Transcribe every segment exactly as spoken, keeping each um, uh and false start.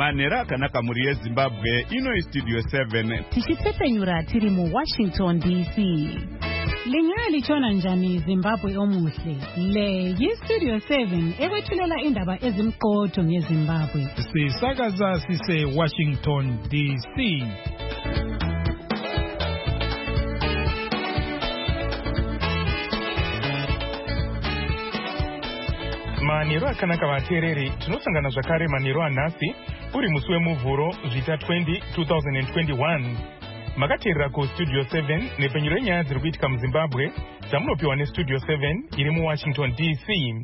Manera kanaka muri Zimbabwe ino Studio seven. Tichitsepenyura tiri mu Washington D C. Linyaya lichona njani Zimbabwe omuhle. Le yi Studio seven ekwethulela indaba ezimqotho ngeZimbabwe. Sisakaza sise Washington D C. Maniro akanaka vateereri tinosangana zvakare maniro anhasi uri musi wemuvhuro zvita twenty twenty twenty-one makateerera kustudio seven nepenyuro yenyaya dziri kuitika muZimbabwe dzamunopiwa nestudio seven iri muWashington D C.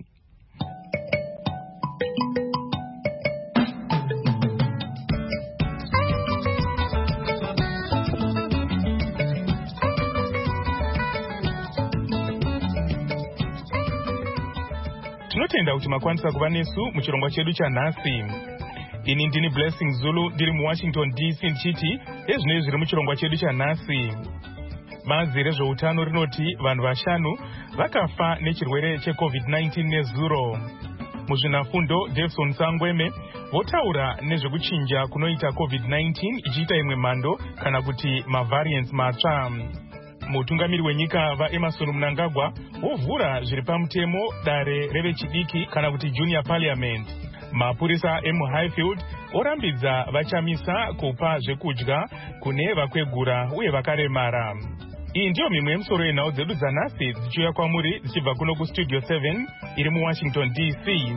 Tinotenda kuti makwanisa kuva nesu muchirongwa chedu chanhasi. Ini ndini Blessing Zulu ndiri muWashington D C ndichiti ezvinoi zviri muchirongwa chedu chanhasi. Bazi rezveutano rinoti vanhu vashanu vakafa nechirwere checovid nineteen nezuro. Muzvinafundo Jefferson Sangweme votaura nezvekuchinja kunoita covid nineteen ichiita imwe mhando kana kuti mavariants matsva. Mutungamiri wenyika vaEmerson Mnangagwa vovhura zviri pamutemo dare revechidiki kana kuti junior parliament. Mapurisa emuHighfield orambidza vachamisa kupa zvekudya kune vakwegura uye vakaremara. Iyi ndiyo mimwe yemusoro yenhau dzedu dzanhasi dzichiuya kwamuri dzichibva kuno kustudio seven iri muWashington D C.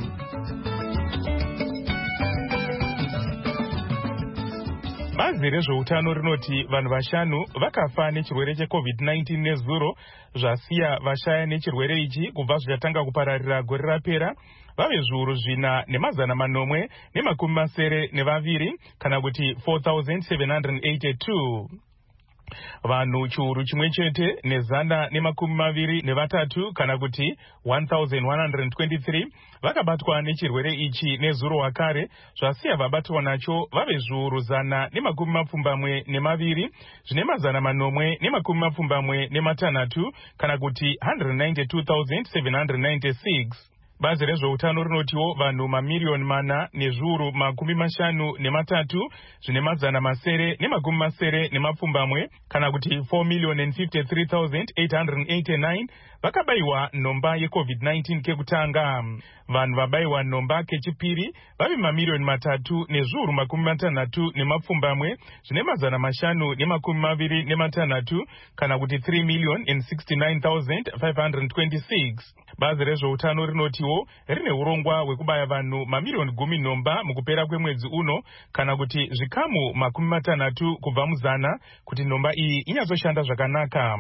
Bazi rezveutano rinoti vanhu vashanu vakafa nechirwere checovid nineteen nezuro zvasiya vashaya nechirwere ichi kubva zvichatanga kupararira gore rapera vave zviuru zvina nemazana manomwe nemakumi masere nevaviri kana kuti four thousand seven hundred eighty-two. Vanhu chiuru chimwe chete nezana nemakumi maviri nevatatu kana kuti one thousand one hundred twenty-three vakabatwa nechirwere ichi nezuro wakare zvasiya vabatwa nacho vave zviuru zana nemakumi mapfumbamwe nemaviri zvine mazana manomwe nemakumi mapfumbamwe nematanhatu kana kuti one hundred ninety-two thousand seven hundred ninety-six. Bazi rezveutano rinotiwo vanhu mamiriyoni mana nezviuru makumi mashanu nematatu zvine mazana masere nemakumi masere nemapfumbamwe kana kuti four million fifty-three thousand eight hundred eighty-nine vakabayiwa nhomba yecovid nineteen kekutanga. Vanhu vabayiwa nhomba kechipiri vave mamiriyoni matatu nezviuru makumi matanhatu nemapfumbamwe zvine mazana mashanu nemakumi maviri nematanhatu kana kuti three million sixty-nine thousand five hundred twenty-six. Bazi rezveutano rinotiwo rine urongwa hwekubaya vanhu mamiriyoni gumi nhomba mukupera kwemwedzi uno kana kuti zvikamu makumi matanhatu kubva muzana kuti nhomba iyi inyatsoshanda zvakanaka.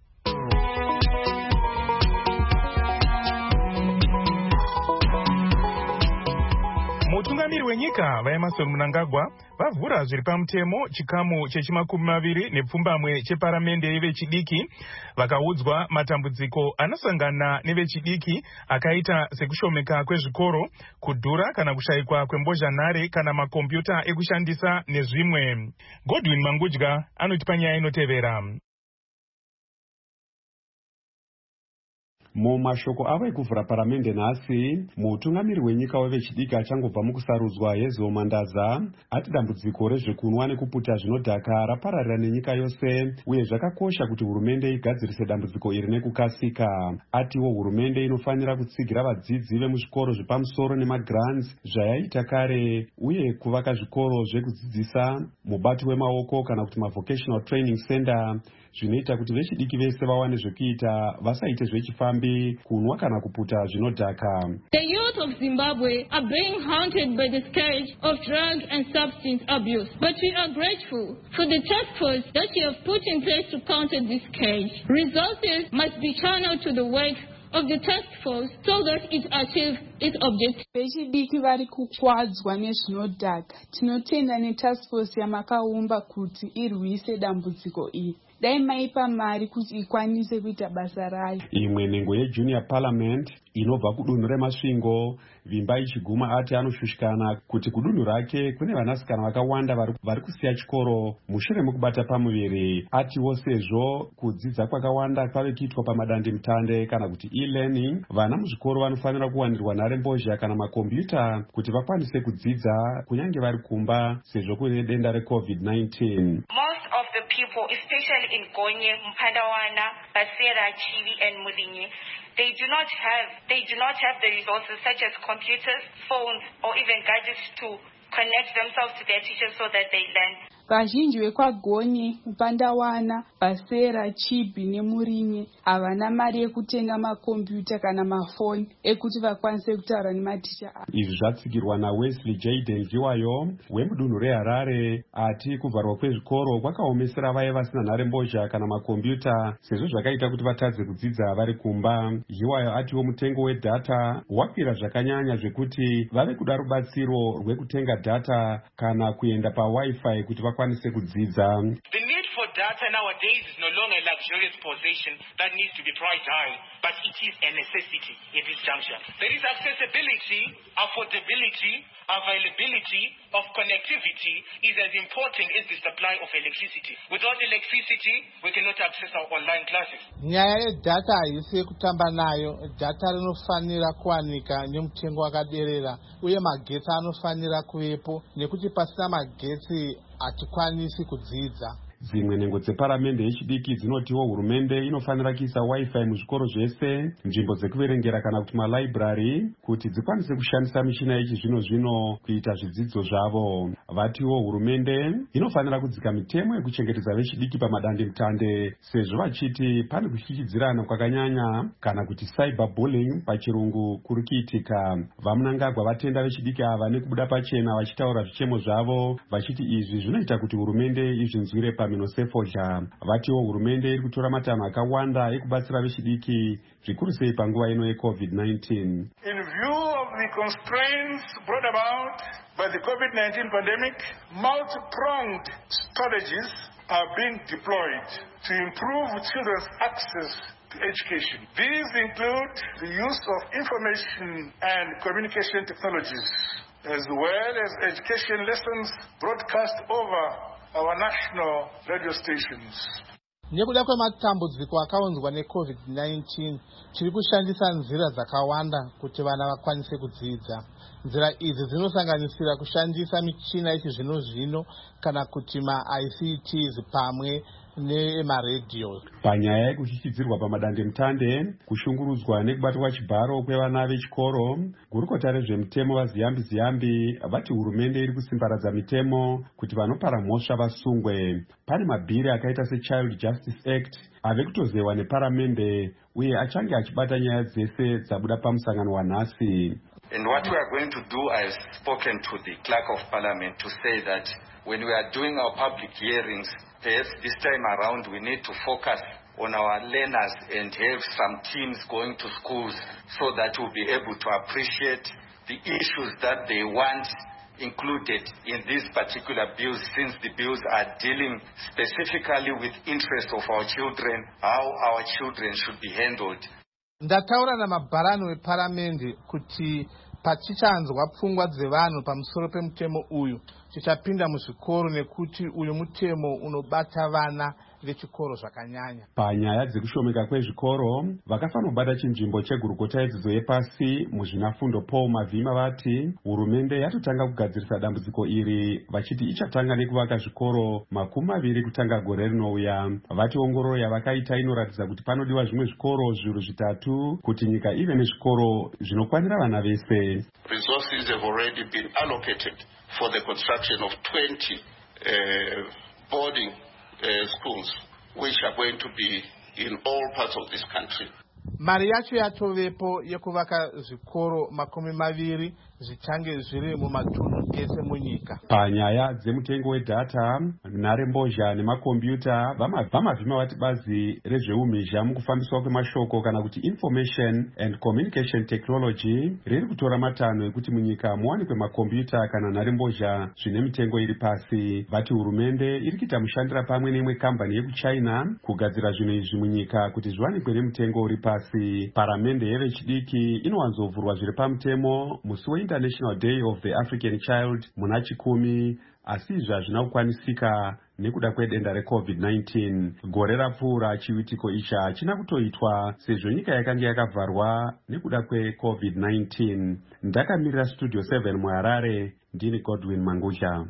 Mutungamiri wenyika vaEmerson Mnangagwa vavhura zviri pamutemo chikamu chechimakumi maviri nepfumbamwe cheparamende yevechidiki vakaudzwa matambudziko anosangana nevechidiki akaita sekushomeka kwezvikoro, kudhura kana kushayikwa kwembozhanhare kana makombiyuta ekushandisa nezvimwe. Godwin Mangudya anotipa nyaya inotevera. Mumashoko avo ekuvhura paramende nhasi, mutungamiri wenyika wevechidiki achangobva mukusarudzwa Hezo Mandaza ati dambudziko rezvekunwa nekuputa zvinodhaka rapararira nenyika yose uye zvakakosha kuti hurumende igadzirise dambudziko iri nekukasika. Atiwo hurumende inofanira kutsigira vadzidzi vemuzvikoro zvepamusoro nemagrants zvayaita kare uye kuvaka zvikoro zvekudzidzisa mubati wemaoko kana kuti mavocational training center zvinoita kuti vechidiki vese vawane zvekuita vasaite zvechifambi, kunwa kana kuputa zvinodhaka. The youth of Zimbabwe are being haunted by the scourge of drug and substance abuse, but we are grateful for the task force that you have put in place to counter this scourge. Resources must be channeled to the work of the task force so that it achieves its objective. Vechidiki vari kukwadzwa nezvinodhaka. Tinotenda netask force yamakaumba kuti irwise dambudziko iri. dai maipa mari kuti ikwanise kuita basa rayo. Imwe nhengo yejunior parliament inobva kudunhu remasvingo, Vimba ichiguma ati anoshushikana kuti kudunhu rake kune vanasikana vakawanda vari kusiya chikoro mushure mekubata pamuviri. Atiwo sezvo kudzidza kwakawanda kwave kuitwa pamadandemutande kana kuti e-learning, vana muzvikoro vanofanira kuwanirwa nharembozha kana makombiyuta kuti vakwanise kudzidza kunyange vari kumba sezvo kune denda recovid nineteen. Most of the people, especially in Gonye, Mpandawana, Basera, Chivi and Mulinyi, They do not have they do not have the resources such as computers, phones, or even gadgets to connect themselves to their teachers so that they learn. Vazhinji vekwagonye, Mpandawana, Basera, Chibi neMurinye havana mari yekutenga makombiyuta kana mafoni ekuti vakwanise kutaura nematicha avo. Izvi zvatsigirwa naWesley Jaden Giwayo wemudunhu reHarare ati kuvharwa kwezvikoro kwakaomesera vaye vasina nharembozha kana makombiyuta sezvo zvakaita kuti vatadze kudzidza vari kumba. Giwayo atiwo mutengo wedhata wakwira zvakanyanya zvekuti vave kuda rubatsiro rwekutenga dhata kana kuenda pawifi kuti vakwanise kudzidza. The need for data nowadays is no longer a luxurious possession that needs to be priced high, but it is a necessity in this juncture. There is accessibility, affordability, availability of connectivity is as important as the supply of electricity. Without electricity, we cannot access our online classes. Nyaya yedhata haisi yekutamba nayo. Data rinofanira kuwanika nemutengo wakaderera uye magetsi anofanira kuvepo nekuti pasina magetsi hatikwanisi kudzidza. Dzimwe nhengo dzeparamende yechidiki dzinotiwo hurumende inofanira kuisa wifi muzvikoro zvese, nzvimbo dzekuverengera kana kuti malaibrary kuti dzikwanise kushandisa michina yechizvino zvino kuita zvidzidzo zvavo. Vatiwo hurumende inofanira kudzika mitemo yekuchengetedza vechidiki pamadandemutande sezvo vachiti pane kushikidzirana kwakanyanya kana kuti cyberbullying pachirungu kuri kuitika. Vamunangagwa vatenda vechidiki ava nekubuda pachena vachitaura zvichemo zvavo vachiti izvi zvinoita kuti hurumende izvinzwire pa minosefodya. Vatiwo hurumende iri kutora matanho akawanda ekubatsira vechidiki zvikuru sei panguva ino yecovid nineteen. In view of the constraints brought about by the COVID nineteen pandemic, multi-pronged strategies are being deployed to improve children's access to education. These include the use of information and communication technologies, as well as education lessons broadcast over our national radio stations. Nekuda kwematambudziko akaunzwa necovid nineteen, tiri kushandisa nzira dzakawanda kuti vana vakwanise kudzidza. Nzira idzi dzinosanganisira kushandisa michina yechizvino zvino kana kuti ma-I C Ts pamwe nemaredhiyo. Panyaya yekushikidzirwa pamadandemutande, kushungurudzwa nekubatwa chibharo kwevana vechikoro, gurukota rezvemutemo vaZiyambi Ziyambi vati hurumende iri kusimbaradza mitemo kuti vanopara mhosva vasungwe. Pane mabhiri akaita seChild Justice Act ave kutozewa neparamende uye achange achibata nyaya dzese dzabuda pamusangano wanhasi. And what we are going to do, I have spoken to the Clerk of Parliament to say that when we are doing our public hearings, perhaps this time around we need to focus on our learners and have some teams going to schools so that we'll be able to appreciate the issues that they want included in these particular bills, since the bills are dealing specifically with interests of our children, how our children should be handled. Ndataura namabharano eparamende kuti patichanzwa pfungwa dzevanhu pamusoro pemutemo uyu tichapinda muzvikoro nekuti uyu mutemo unobata vana vechikoro zvakanyanya. Panyaya dzekushomeka kwezvikoro, vakafanobata chinzvimbo chegurukota yedzidzo yepasi muzvinafundo Paul Mavhima vati hurumende yatotanga kugadzirisa dambudziko iri vachiti ichatanga nekuvaka zvikoro makumi maviri kutanga gore rinouya. Vati ongororo yavakaita inoratidza kuti panodiwa zvimwe zvikoro zviuru zvitatu kuti nyika ive nezvikoro zvinokwanira vana vese. Resources have already been allocated for the construction of twenty uh, boarding uh, schools which are going to be in all parts of this country. Mari yacho yatovepo yekuvaka zvikoro makumi maviri zvichange zviri mumatunhu ese munyika. Panyaya dzemutengo wedhata, nharembozha nemakombiyuta vamavhima vati bazi rezveumhizha mukufambiswa kwemashoko kana kuti Information and Communication Technology riri kutora matanho ekuti munyika muwanikwe makombiyuta kana nharembozha zvine mitengo iri pasi. Vati hurumende iri kuita mushandira pamwe neimwe kambani yekuchina kugadzira zvinhu izvi munyika kuti zviwanikwe nemutengo uri pasi. Paramende yevechidiki inowanzovhurwa zviri pamutemo musi weInternational Day of the African Child muna chikumi, asi izvi hazvina kukwanisika nekuda kwedenda reCovid nineteen. Gore rapfuura chiwitiko ichi hachina kutoitwa sezvo nyika yakanga yakavharwa nekuda kweCovid nineteen. Ndakamirira Studio seven muHarare, ndini Godwin Mangusha.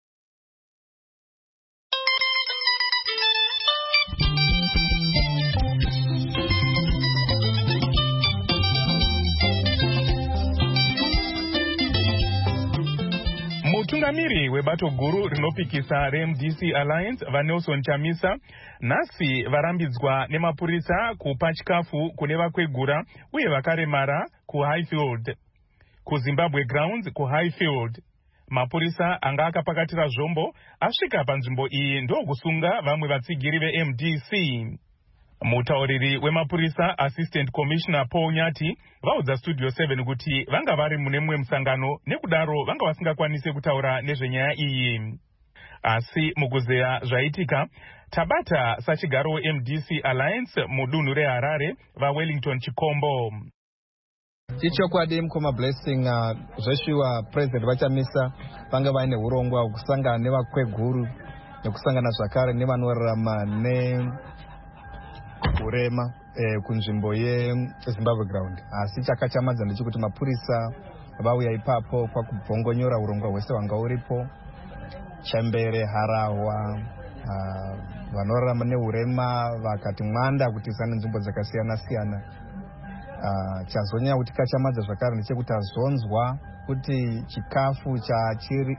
Mutungamiri webato guru rinopikisa reM D C Alliance vaNelson Chamisa nhasi varambidzwa nemapurisa kupa chikafu kune vakwegura uye vakaremara kuHighfield. KuZimbabwe Grounds kuHighfield, mapurisa anga akapakatira zvombo asvika panzvimbo iyi ndokusunga vamwe vatsigiri veM D C. Mutauriri wemapurisa Assistant Commissioner Paul Nyati vaudza Studio seven kuti vanga vari mune mumwe musangano nekudaro vanga vasingakwanise kutaura nezvenyaya iyi. Asi mukuzeya zvaitika, tabata sachigaro weM D C Alliance mudunhu reHarare vaWellington Chikombo. Chichokwadi mukoma blessing uh, zveshiwa president vachamisa vanga vaine urongwa hwekusangana nevakweguru nekusangana zvakare nevanorarama ne urema eh, kunzvimbo yeZimbabwe Ground. Asi chakachamadza ndechekuti mapurisa vauya ipapo kwakubvongonyora urongwa hwese wanga uripo, Chembere, Harahwa, uh, vanorarama neurema vakati mwanda kuti sana nzvimbo dzakasiyana siyana. Uh, chazonyanya kuti kachamadza zvakare ndechekuti azonzwa kuti chikafu chachiri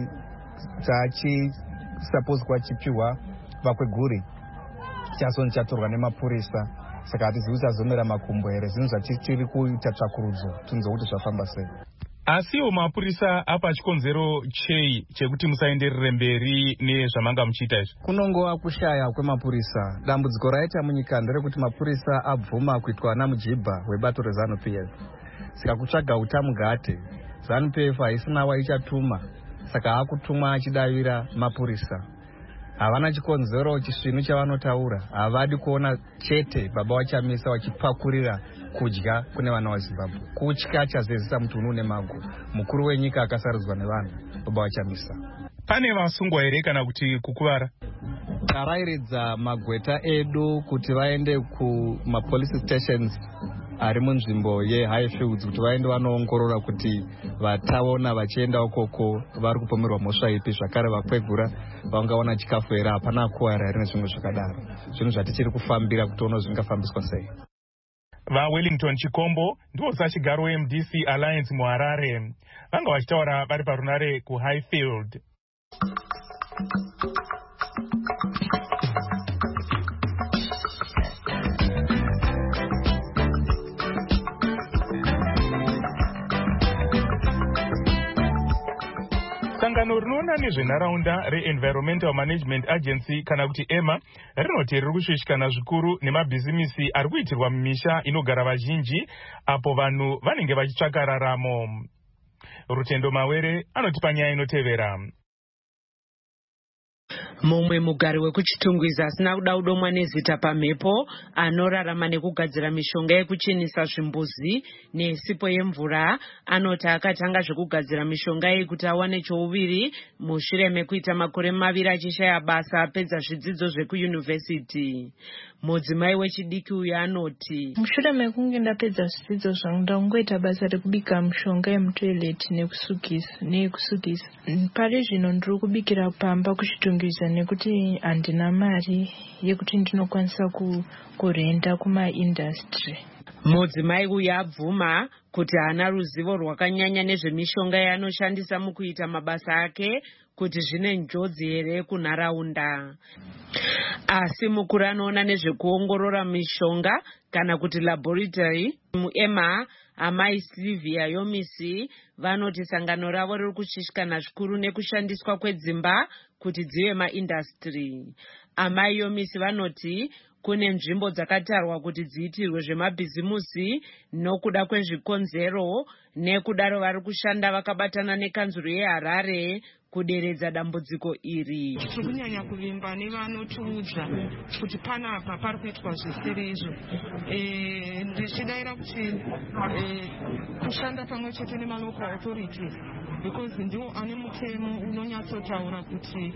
chachi suppose kwa chipiwa vakweguri chasoni chatorwa nemapurisa, saka hatizivi kuti azomera makumbo here. Zvinhu zvatiri kuita tsvakurudzo tunzo kuti zvafamba sei. Asiwo mapurisa apa chikonzero chei chekuti musaenderere mberi nezvamanga muchiita izvi? Kunongova kushaya kwemapurisa. Dambudziko raita munyika nderekuti mapurisa abvuma kuitwa namujibha webato reZANU P F. Saka kutsvaga utamugate, ZANU P F haisina waichatuma, saka hakutumwa achidavira mapurisa. Havana chikonzero chisvinu chavanotaura, havadi kuona chete baba vaChamisa wachipakurira kudya kune vana vaZimbabwe. Kutya chazezisa mutunhu nemago. Mukuru wenyika akasarudzwa nevanhu, baba vaChamisa. Pane vasungwa here kana kuti kukuvara? Tarairidza magweta edu kuti vaende kumapolice stations ari munzvimbo yeHighfields kuti vaende vanoongorora kuti vataona vachienda ukoko vari kupomerwa mhosva ipi, zvakare vakwegura vangaona chikafu here, hapana kuwara here nezvimwe zvakadaro. Zvinhu zvatichiri kufambira kutoona zvingafambiswa sei. VaWellington Chikombo ndivo sachigaro weM D C Alliance muHarare vanga vachitaura vari parunare kuHighfield. Sangano rinoona nezvenharaunda reEnvironmental Management Agency kana kuti EMA rinoti riri kushushikana zvikuru nemabhizimisi ari kuitirwa mumisha inogara vazhinji apo vanhu vanenge vachitsvaka raramo. Rutendo Mawere anoti panyaya inotevera. Mumwe mugari wekuchitungwiza asina kuda kudomwa nezita pamhepo anorarama nekugadzira mishonga yekuchinisa zvimbuzi nesipo yemvura anoti akatanga zvekugadzira mishonga iyi kuti awane chouviri mushure mekuita makore maviri achishaya basa apedza zvidzidzo zvekuyunivhesiti. Mudzimai wechidiki uyu anoti, mushure mekunge ndapedza zvidzidzo zvangu ndangoita basa rekubika mishonga yemutoileti nekusukisa neyekusukisa. Pari zvino ndiri kubikira pamba kuchitungwiza nekuti handina mari yekuti ndinokwanisa kurenda kumaindastry. Mudzimai uyu abvuma kuti haana ruzivo rwakanyanya nezvemishonga yaanoshandisa mukuita mabasa ake kuti zvine njodzi here kunharaunda. Asi mukuru anoona nezvekuongorora mishonga kana kuti laboratory muEMA, amai Sylvia Yomisi vanoti sangano ravo riri kushishikana zvikuru nekushandiswa kwedzimba kuti dzive maindastry. Amai Yomisi vanoti kune nzvimbo dzakatarwa kuti dziitirwe zvemabhizimusi nokuda kwezvikonzero, nekudaro vari kushanda vakabatana nekanzuro yeHarare kuderedza dambudziko iri. Tiri kunyanya kuvimba nevanotiudza kuti panapa pari kuitwa zvisiri izvo. Ndichidaira kuti kushanda pamwe chete nemalocal authorities, because ndiwo ane mutemo unonyatsotaura kuti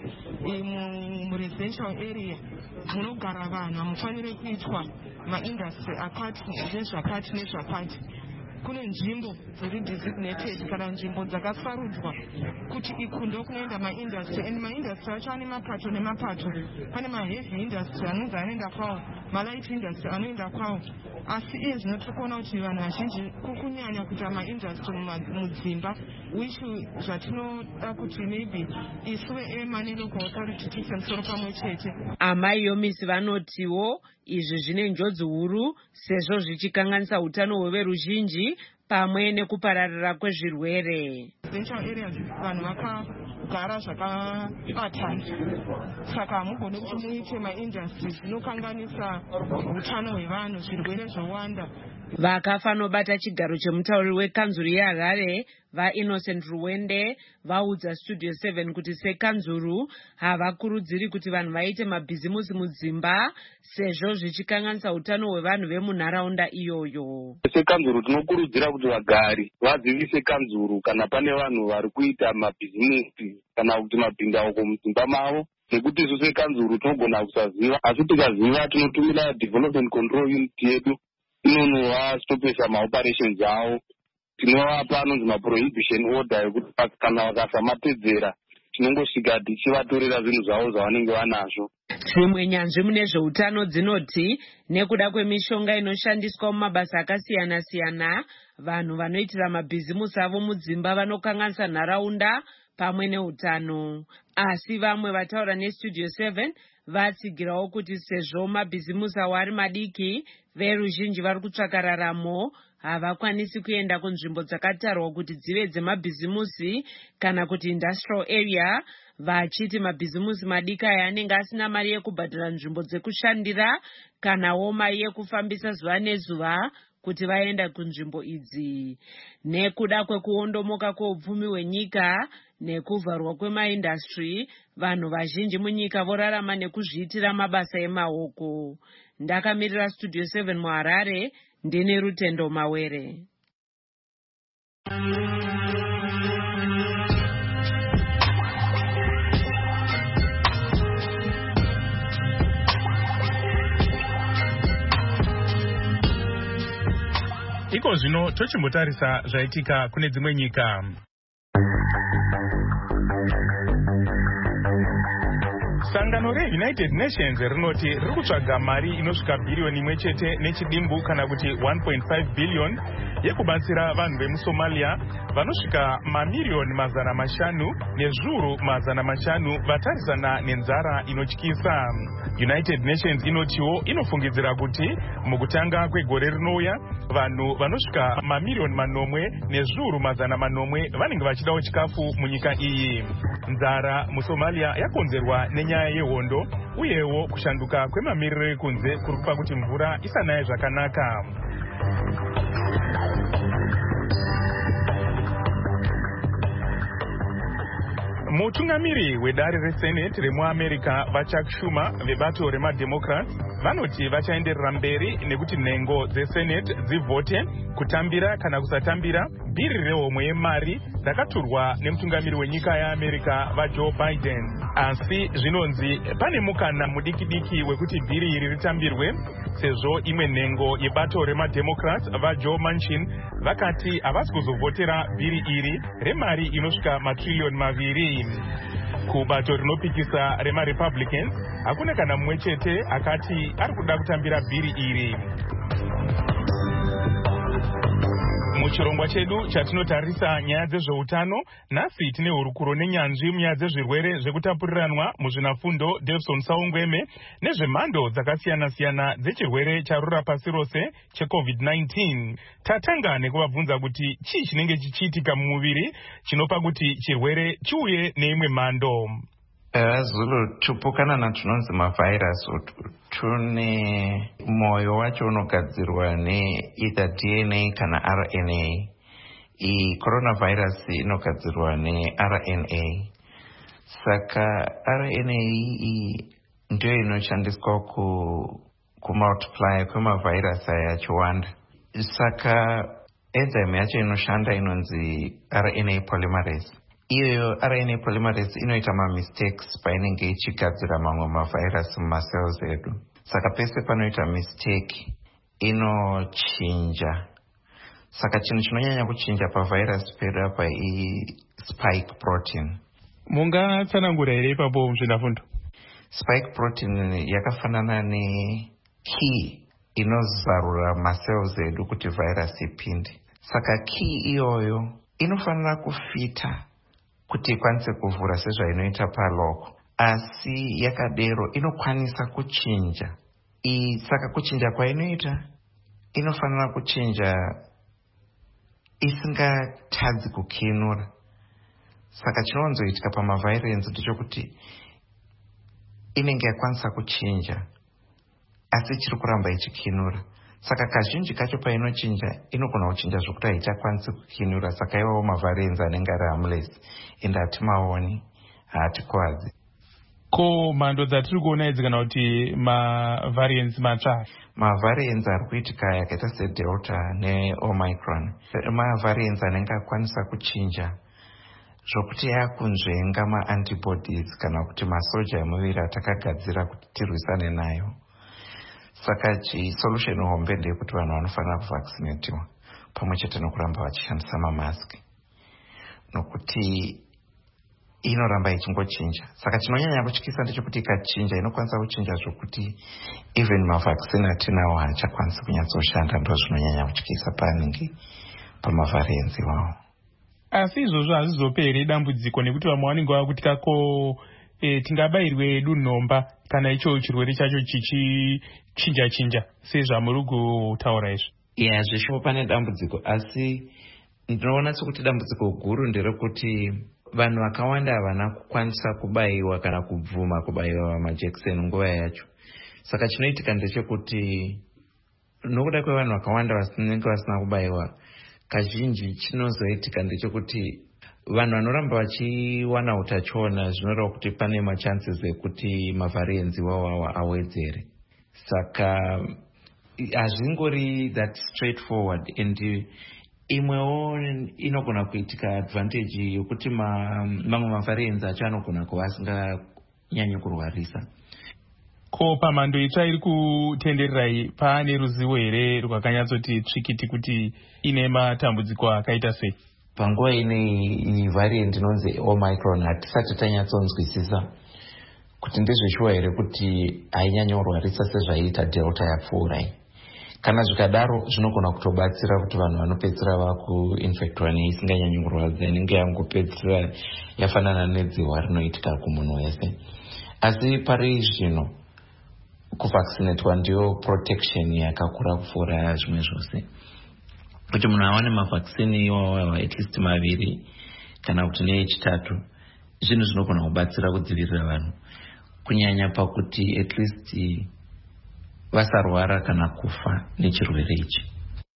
muresidential area munogara vanhu hamufaniri kuitwa maindastry akati nezvakati nezvakati. Kune nzvimbo dziri designated kana nzvimbo dzakasarudzwa kuti iku ndokunoenda maindastry, and maindastry acho ane mapato nemapato. Pane maheavy industry anonzi anoenda kwawo, malight industry anoenda kwawo. Asi iye zvino tiri kuona kuti vanhu vazhinji kukunyanya kuita maindastry mudzimba, which zvatinoda kuti maybe isu veEMA nelocal authority tiise musoro pamwe chete. Amai Yomisi vanotiwo izvi zvine njodzi huru sezvo zvichikanganisa utano hweveruzhinji pamwe nekupararira kwezvirwere. Residential areas vanhu vakagara zvakabatana, saka hamugoni kuti muite maindastry zvinokanganisa utano hwevanhu, zvirwere zvowanda. Vakafanobata chigaro chemutauri wekanzuru yeHarare vaInnocent Ruwende vaudza Studio seven kuti sekanzuru havakurudziri kuti vanhu vaite mabhizimusi mudzimba sezvo zvichikanganisa utano hwevanhu vemunharaunda iyoyo. Sekanzuru tinokurudzira kuti vagari vadzivise kanzuru kana pane vanhu vari kuita mabhizimusi kana kuti mabhindauko mudzimba mavo, nekuti isu sekanzuru tinogona kusaziva, asi tikaziva tinotumira development control unit yedu inonowastopesa maoperations avo. Tinovapa anonzi maprohibition order yekuti kana vakasamatedzera tinongosvika tichivatorera zvinhu zvavo zvavanenge vanazvo. Dzimwe nyanzvi mune zveutano dzinoti nekuda kwemishonga inoshandiswa mumabasa akasiyana siyana, vanhu vanoitira mabhizimusi avo mudzimba vanokanganisa nharaunda pamwe neutano. Asi vamwe vataura neStudio seven vatsigirawo kuti sezvo mabhizimusi avo ari madiki, veruzhinji vari kutsvaka raramo havakwanisi kuenda kunzvimbo dzakatarwa kuti dzive dzemabhizimusi kana kuti industrial area, vachiti mabhizimusi madiki aya anenge asina mari yekubhadhara nzvimbo dzekushandira kanawo mari yekufambisa zuva nezuva kuti vaenda kunzvimbo idzi. Nekuda kwekuondomoka kweupfumi hwenyika nekuvharwa kwemaindastry, vanhu vazhinji munyika vorarama nekuzviitira mabasa emaoko. Ndakamirira Studio seven muHarare, ndine Rutendo Mawere. Iko zvino tochimbotarisa zvaitika kune dzimwe nyika. Sangano reUnited Nations rinoti riri kutsvaga mari inosvika bhiriyoni imwe chete nechidimbu kana kuti one point five billion yekubatsira vanhu vemuSomalia vanosvika mamiriyoni mazana mashanu nezviuru mazana mashanu vatarisana nenzara inotyisa. United Nations inotiwo inofungidzira kuti mukutanga kwegore rinouya vanhu vanosvika mamiriyoni manomwe nezviuru mazana manomwe vanenge vachidawo chikafu munyika iyi. Nzara muSomalia yakonzerwa nenyaya yehondo uyewo kushanduka kwemamiriro ekunze kuri kupa kuti mvura isanaye zvakanaka. Mutungamiri wedare reSenate remuAmerica vaChuck Schumer vebato remademocrats vanoti vachaenderera mberi nekuti nhengo dzeSenate dzivhote kutambira kana kusatambira bhiri rehomwe yemari rakaturwa nemutungamiri wenyika yeAmerica vaJoe Biden. Asi zvinonzi pane mukana mudiki-diki wekuti bhiri iri ritambirwe sezvo imwe nhengo yebato remademocrats vaJoe Manchin vakati havasi kuzovhotera bhiri iri remari inosvika matririyoni maviri. Kubato rinopikisa remaRepublicans hakuna kana mumwe chete akati ari kuda kutambira bhiri iri. muchirongwa chedu chatinotarisa nyaya dzezveutano, nhasi tine hurukuro nenyanzvi munyaya dzezvirwere zvekutapuriranwa muzvinafundo Davison Saungweme nezvemhando dzakasiyana-siyana dzechirwere charura pasi rose checovid nineteen. Tatanga nekuvabvunza kuti chii chinenge chichiitika mumuviri chinopa kuti chirwere chiuye neimwe mhando. Zulu tupukanana tunonzi mavhairasi tune moyo wacho unogadzirwa neither D N A kana R N A. I coronavirus inogadzirwa ne R N A. Saka R N A iyi ndiyo inoshandiswa ku kumultiply kwemavhairasi aya achiwanda. Saka enzyme yacho inoshanda inonzi R N A polymerase. Iyo R N A polymerase inoita ma mistakes painenge ichigadzira mamwe mavhairasi mumacells edu. Saka pese panoita mistake inochinja. Saka chinhu chinonyanya kuchinja pavhairasi pedu apa i spike protein. Mungatsanangura here ipapo muzvinafundo? Spike protein yakafanana ne key inozarura macells edu kuti vhairasi ipinde. Saka key iyoyo inofanira kufita kuti ikwanise kuvhura sezvainoita paloko, asi yakadero inokwanisa kuchinja. I saka kuchinja kwainoita inofanira kuchinja isingatadzi kukinura. Saka chinowanzoitika pamavhairasi ndechekuti inenge yakwanisa kuchinja asi chiri kuramba ichikinura. Saka kazhinji kacho painochinja inogona kuchinja zvokuti haichakwanisi kukinura. Saka iwawo mavhairasi anenge ari harmless ende hatimaoni, haatikwadzi. Ko mhando dzatiri kuona idzi kana kuti mavariants matsva? Mavariants ari kuitika yakaita sedelta neomicron, mavariants anenge akwanisa kuchinja zvokuti yakunzvenga maantibodies kana kuti masoja emuviri atakagadzira kuti tirwisane nayo. Saka solution hombe ndeyekuti vanhu vanofanira kuvaccinatiwa pamwe chete nokuramba vachishandisa mamask nokuti inoramba ichingochinja. Saka chinonyanya kutyisa ndechekuti ikachinja inokwanisa kuchinja zvokuti even mavaccine atinawo haachakwanisi kunyatsoshanda. Ndo zvinonyanya kutyisa panenge pamavariants iwawo. Asi izvozvo hazvizoperi dambudziko nekuti vamwe vanenge vakutika ko e, tingabayirwe dunhomba kana icho chirwere chacho chichichinja chinja sezvamuri kutaura izvi. Yeah, zvesho pane dambudziko, asi ndinoona sekuti dambudziko guru nderekuti vanhu vakawanda havana kukwanisa kubayiwa kana kubvuma kubayiwa majekiseni nguva yacho. Saka chinoitika ndechekuti nokuda kwevanhu vakawanda vasinenge vasina kubayiwa, kazhinji chinozoitika ndechekuti vanhu vanoramba vachiwana utachiona zvinoreva kuti pane machances ekuti mavariants iwawo awedzere. Saka hazvingori that straightforward, and imwewo inogona kuitika advantage yokuti mamwe mavariants acho anogona kuva asinganyanyi kurwarisa. Ko pamhando itsva iri kutendererai paane ruzivo here rwakanyatsoti tsvikiti kuti ine matambudziko akaita sei? Panguva ine variant inonzi omicron hatisati tanyatsonzwisisa kuti ndezveshuwa here kuti hainyanya kurwarisa sezvaiita delta yapfuurai. Kana zvikadaro zvinogona kutobatsira kuti vanhu vanopedzisira vakuinfectwa neisinganyanyi kurwadza inenge yangopedzisira yafanana nedzihwa rinoitika kumunhu wese. Asi pari zvino kuvaccinatwa ndiyo protection yakakura kupfuura zvimwe zvose. Kuti munhu awane mavaccine iwawo at least maviri kana kuti neechitatu, zvinhu zvinogona kubatsira kudzivirira vanhu kunyanya pakuti at least vasarwara kana kufa nechirwere ichi.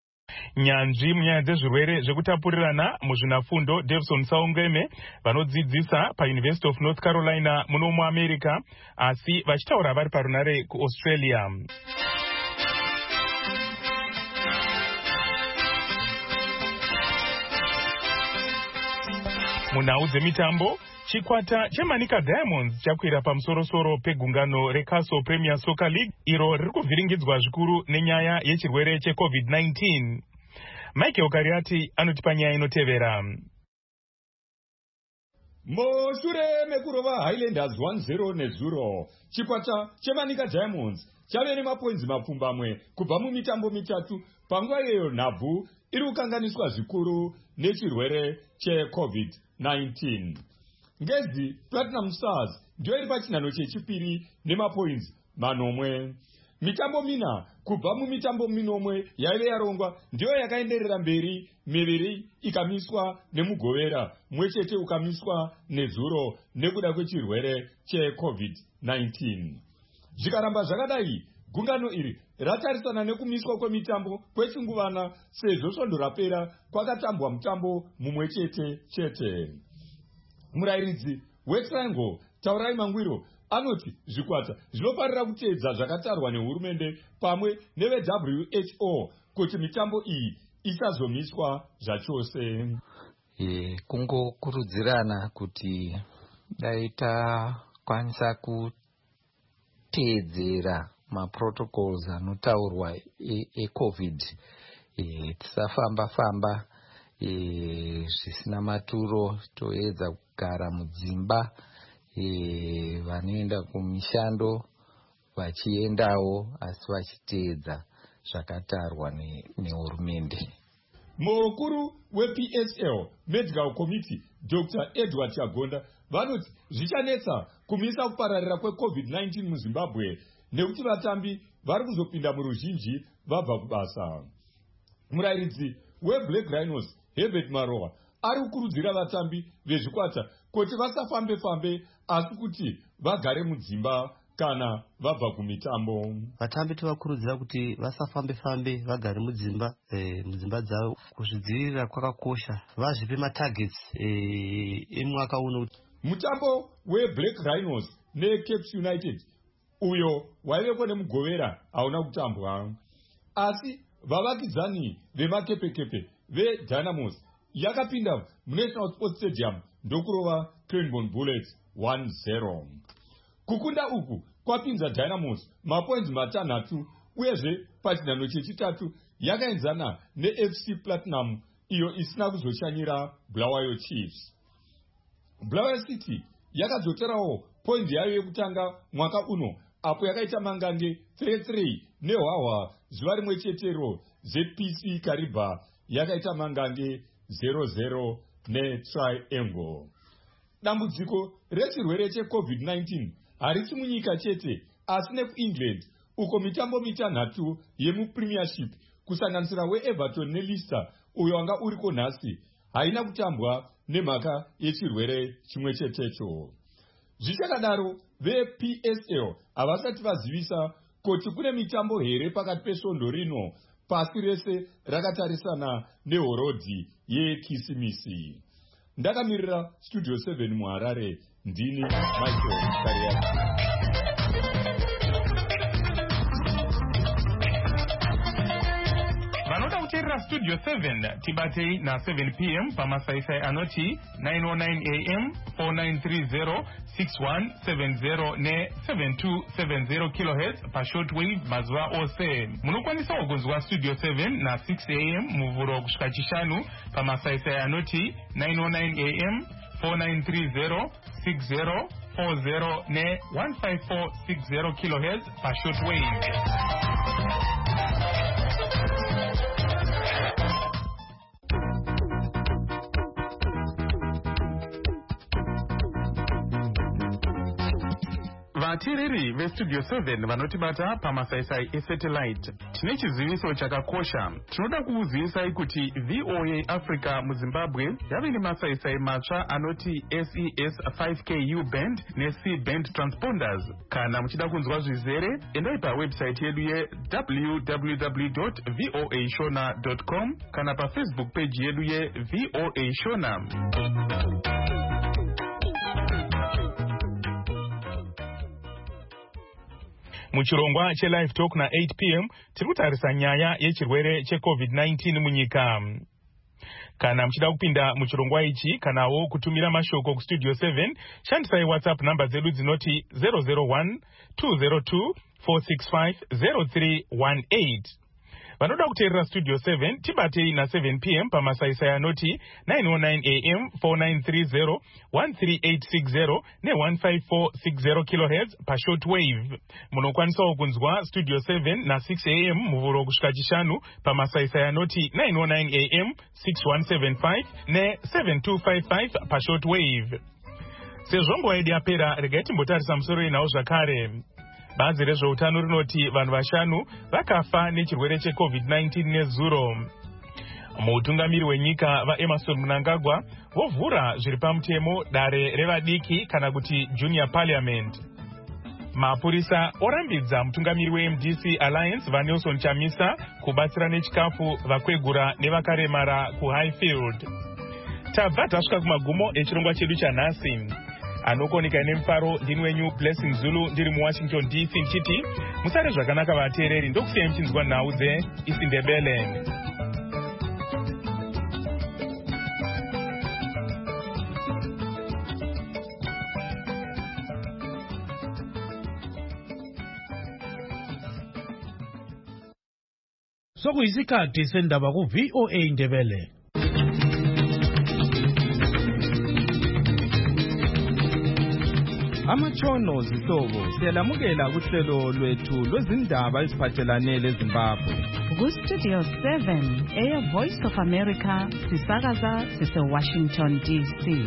Nyanzvi munyaya dzezvirwere zvekutapurirana muzvinafundo Davison Saungweme vanodzidzisa paUniversity of North Carolina muno muAmerica, asi vachitaura vari parunare kuAustralia. Munhau dzemitambo, chikwata cheManika Diamonds chakwira pamusoro-soro pegungano reCastle Premier Soccer League iro riri kuvhiringidzwa zvikuru nenyaya yechirwere checovid nineteen. Michael Kariati anotipa nyaya inotevera. Mushure mekurova Highlanders one zero nezuro, chikwata cheManika Diamonds chave nemapoinzi mapfumbamwe kubva mumitambo mitatu. Panguva iyoyo nhabvu iri kukanganiswa zvikuru nechirwere checovid nineteen. Ngezi Platinum Stars ndiyo iri pachinhano chechipiri nemapoinzi manomwe. Mitambo mina kubva mumitambo minomwe yaive yarongwa ndiyo yakaenderera mberi, miviri ikamiswa nemugovera, mumwe chete ukamiswa nezuro nekuda kwechirwere checovid nineteen. Zvikaramba zvakadai, gungano iri ratarisana nekumiswa kwemitambo kwechinguvana sezvo svondo rapera kwakatambwa mutambo mumwe chete chete. Murairidzi weTriangle Taurai Mangwiro anoti zvikwata zvinofarira kuteedza zvakatarwa nehurumende pamwe neve-W H O kuti mitambo iyi isazomiswa zvachose. E, kungokurudzirana kuti dai takwanisa kuteedzera maprotocols anotaurwa ecovid, e, tisafamba famba e, zvisina maturo, toedza kugara mudzimba, e, vanoenda kumishando vachiendawo asi vachiteedza zvakatarwa nehurumende. Mukuru we-P S L Medical Committee Doctor Edward Chagonda vanoti zvichanetsa kumisa kupararira kwecovid nineteen muZimbabwe nekuti vatambi vari kuzopinda muruzhinji vabva kubasa. Murairidzi weBlack Rhinos Herbert Maroha ari kukurudzira vatambi vezvikwata kuti vasafambe fambe asi kuti vagare mudzimba kana vabva kumitambo. Vatambi tovakurudzira kuti vasafambe fambe, vagare mudzimba, e, mudzimba dzavo. Kuzvidzivirira kwakakosha, vazvipe matargets e, emwaka uno. Mutambo weBlack Rhinos neCapes United uyo waivepo nemugovera hauna kutambwa, asi vavakidzani vemakepekepe veDynamos yakapinda muNational Sports Stadium ndokurova Cranbourne Bullets one zero. Kukunda uku kwapinza Dynamos mapoints matanhatu, uyezve pachinhano chechitatu yakaenzana neF C Platinum iyo isina kuzoshanyira Bulawayo Chiefs. Bulawayo City yakazotorawo point yayo yekutanga mwaka uno apo yakaita mangange three three nehwahwa zuva rimwe chetero. Z P C Kariba yakaita mangange zero zero neTriangle. Dambudziko rechirwere checovid nineteen harisi munyika chete asi nekuEngland uko mitambo mitanhatu yemuPremiership kusanganisira weEverton neLeicester uyo wanga uriko nhasi haina kutambwa nemhaka yechirwere chimwe chetecho. Zvichakadaro ve-P S L havasati vazivisa kuti kune mitambo here pakati pesvondo rino pasi rese rakatarisana nehorodhi yekisimisi. Ndakamirira Studio seven muHarare, ndini Michael Kariati. Vanoda kuteerera Studio seven tibatei na seven p m pamasaisai anoti nine oh nine a m four nine three zero six one seven zero ne seven two seven zero kilohertz pashortwave mazuva ose. Munokwanisawo kunzwa Studio seven na six a m muvhuro kusvika chishanu pamasaisai anoti nine oh nine a m four nine three zero six zero four zero ne one five four six zero kilohertz pashortwave. Vateereri veStudio seven vanotibata pamasaisai esatellite, tine chiziviso chakakosha. Tinoda kukuzivisai kuti V O A Africa muZimbabwe yave nemasaisai matsva anoti S E S five K U band neC band transponders. Kana muchida kunzwa zvizere, endai pawebsite yedu ye w w w dot voa shona dot com kana paFacebook page yedu ye V O A Shona. Muchirongwa cheLive Talk na eight p m tiri kutarisa nyaya yechirwere checovid nineteen munyika. Kana muchida kupinda muchirongwa ichi kanawo kutumira mashoko kuStudio seven, shandisai WhatsApp namba dzedu dzinoti zero zero one two zero two four six five zero three one eight. vanoda kuteerera studio seven tibatei na seven p m pamasaisai anoti nine oh nine a m four nine three zero one three eight six zero ne one five four six zero kilohertz pashort wave. Munokwanisawo kunzwa studio seven na six a m muvuro kusvika chishanu pamasaisai anoti nine oh nine a m six one seven five ne seven two five five pashort wave. Sezvo nguva yedu yapera, regai timbotarisa musoro inawo zvakare. Bazi rezveutano rinoti vanhu vashanu vakafa nechirwere checovid nineteen nezuro. Mutungamiri wenyika vaEmerson Mnangagwa vovhura zviri pamutemo dare revadiki kana kuti junior parliament. Mapurisa orambidza mutungamiri weM D C Alliance vaNelson Chamisa kubatsira nechikafu vakwegura nevakaremara kuHighfield. Tabva tasvika kumagumo echirongwa chedu chanhasi. Anokonika nemufaro ndini wenyu Blessing Zulu ndiri muWashington D C nchiti musare zvakanaka vateereri, ndokusiyai muchinzwa nhau dzeIsindebele. Sokuyisikhathi sendaba ku V O A Indebele. Amachono zihlobo siyalamukela kuhlelo lwethu lwezindaba eziphathelane leZimbabwe. Ku Studio seven, Air Voice of America, sisakaza sise Washington D C.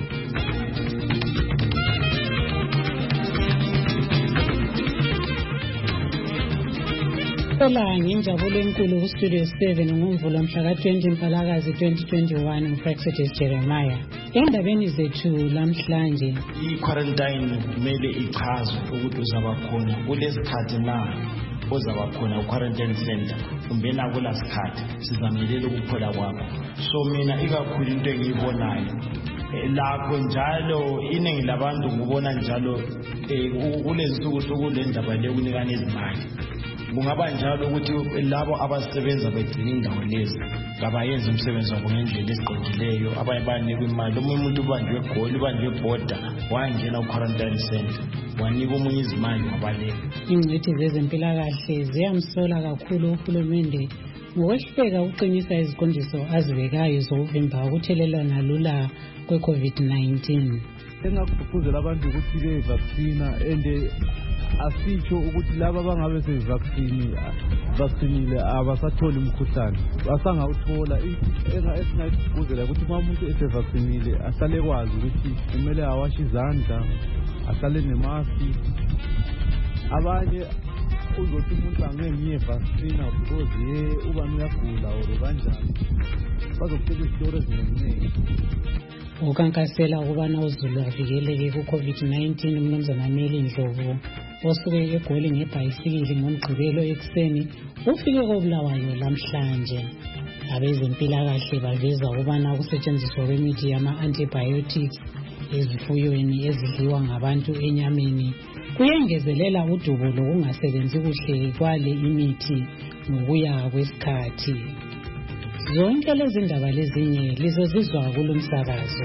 Ola nginjabulo enkulu ku Studio seven ngomvulo mhla ka twenty Mpalakazi twenty twenty-one ngifraxitis Jeremiah. Endabeni zethu lamhlanje i-quarantine kumele ichazwe ukuthi uzaba khona kulesikhathi na ozaba khona quarantine center kumbe na kulasikhathi sizamelela ukuphola kwakho. So mina ikakhulu into engiyibonayo lakho njalo iningi labantu ngubona njalo kulezinsuku sokule ndaba lekunikana izimali. Kungaba njalo ukuthi labo abasebenza begcina indawo lezi ngabayenza umsebenzi wabo ngendlela esiqondileyo, abanye banikwa imali. Omunye umuntu ubanjwe egoli, ubanjwe ebhoda, wangena ku-quarantine center wanika omunye izimali wabaleka. Ingcwethi zezempilakahle ziyamsola kakhulu uhulumende ngokwehluleka ukuqinisa iziqondiso azibekayo zokuvimba ukuthelelana lula kwe-COVID nineteen. Engakugqugquzela abantu ukuthi bevaccina and asitsho ukuthi laba bangabe sevaccine vaccinile abasatholi umkhuhlane basangawuthola. Esingayigqugquzela ukuthi uma umuntu esevaccinile ahlale kwazi ukuthi kumele awashe izandla, ahlale nemaski. Abanye uzothi umuntu angeke vaccine because ye ubani uyagula or kanjani, bazokutshela izitori eziningi. Ukankasela ukubana uZulu avikeleke ku-COVID nineteen uMnumzana Meli Ndlovu osuke eGoli ngebhayisikili ngomgqibelo ekuseni ufike koBulawayo lamhlanje. Abezempilakahle baveza ukubana ukusetshenziswa kwemithi yama-antibiotics ezifuyweni ezidliwa ngabantu enyameni kuyengezelela udubo lokungasebenzi kuhle kwale imithi ngokuya kwesikhathi. Zonke lezi ndaba lezinye lizozizwa kulo msakazo.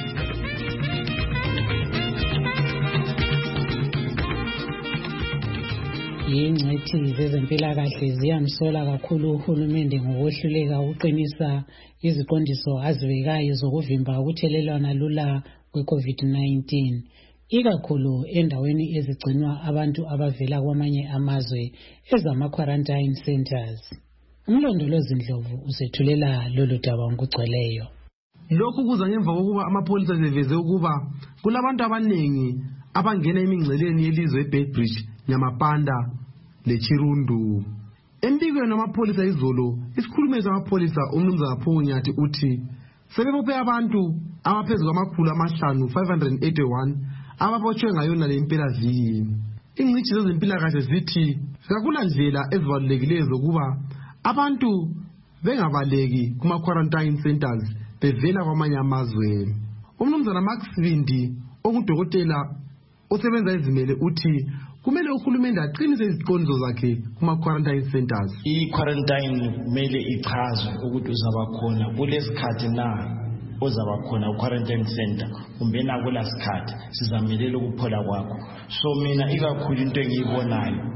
Ingcwethi zezempilakahle ziyamsola kakhulu uhulumende ngokwehluleka ukuqinisa iziqondiso azibekayo zokuvimba ukuthelelana lula kwe-COVID nineteen, ikakhulu endaweni ezigcinwa abantu abavela kwamanye amazwe ezama-quarantine centers. Umlondolozi Ndlovu usethulela lolu daba ngokugcweleyo. Lokhu kuza ngemva kokuba amapolisa seveze ukuba kulabantu abaningi abangena emingceleni yelizwe eBedbridge, Nyamapanda leChirundu. Embikweni amapolisa izolo, isikhulumeli samapolisa uMnumzana Phonyathi uthi sebebophe abantu abaphezulu kwamakhulu amahlanu five hundred eighty-one ababotshwe ngayona le mpelaviki. Ingcitshi zezempilakahle zithi kakulandlela ezibalulekileyo zokuba abantu bengabaleki kuma-quarantine centers bevela kwamanye amazwe. UMnumzana Max Vindi ongudokotela osebenza ezimele uthi kumele uhulumende aqinise iziqondiso zakhe kuma-quarantine centers. I-quarantine kumele ichazwe ukuthi uzaba khona kulesikhathi na ozaba khona ku-quarantine center kumbe na kulasikhathi sizamelela ukuphola kwakho. So mina ikakhulu into engiyibonayo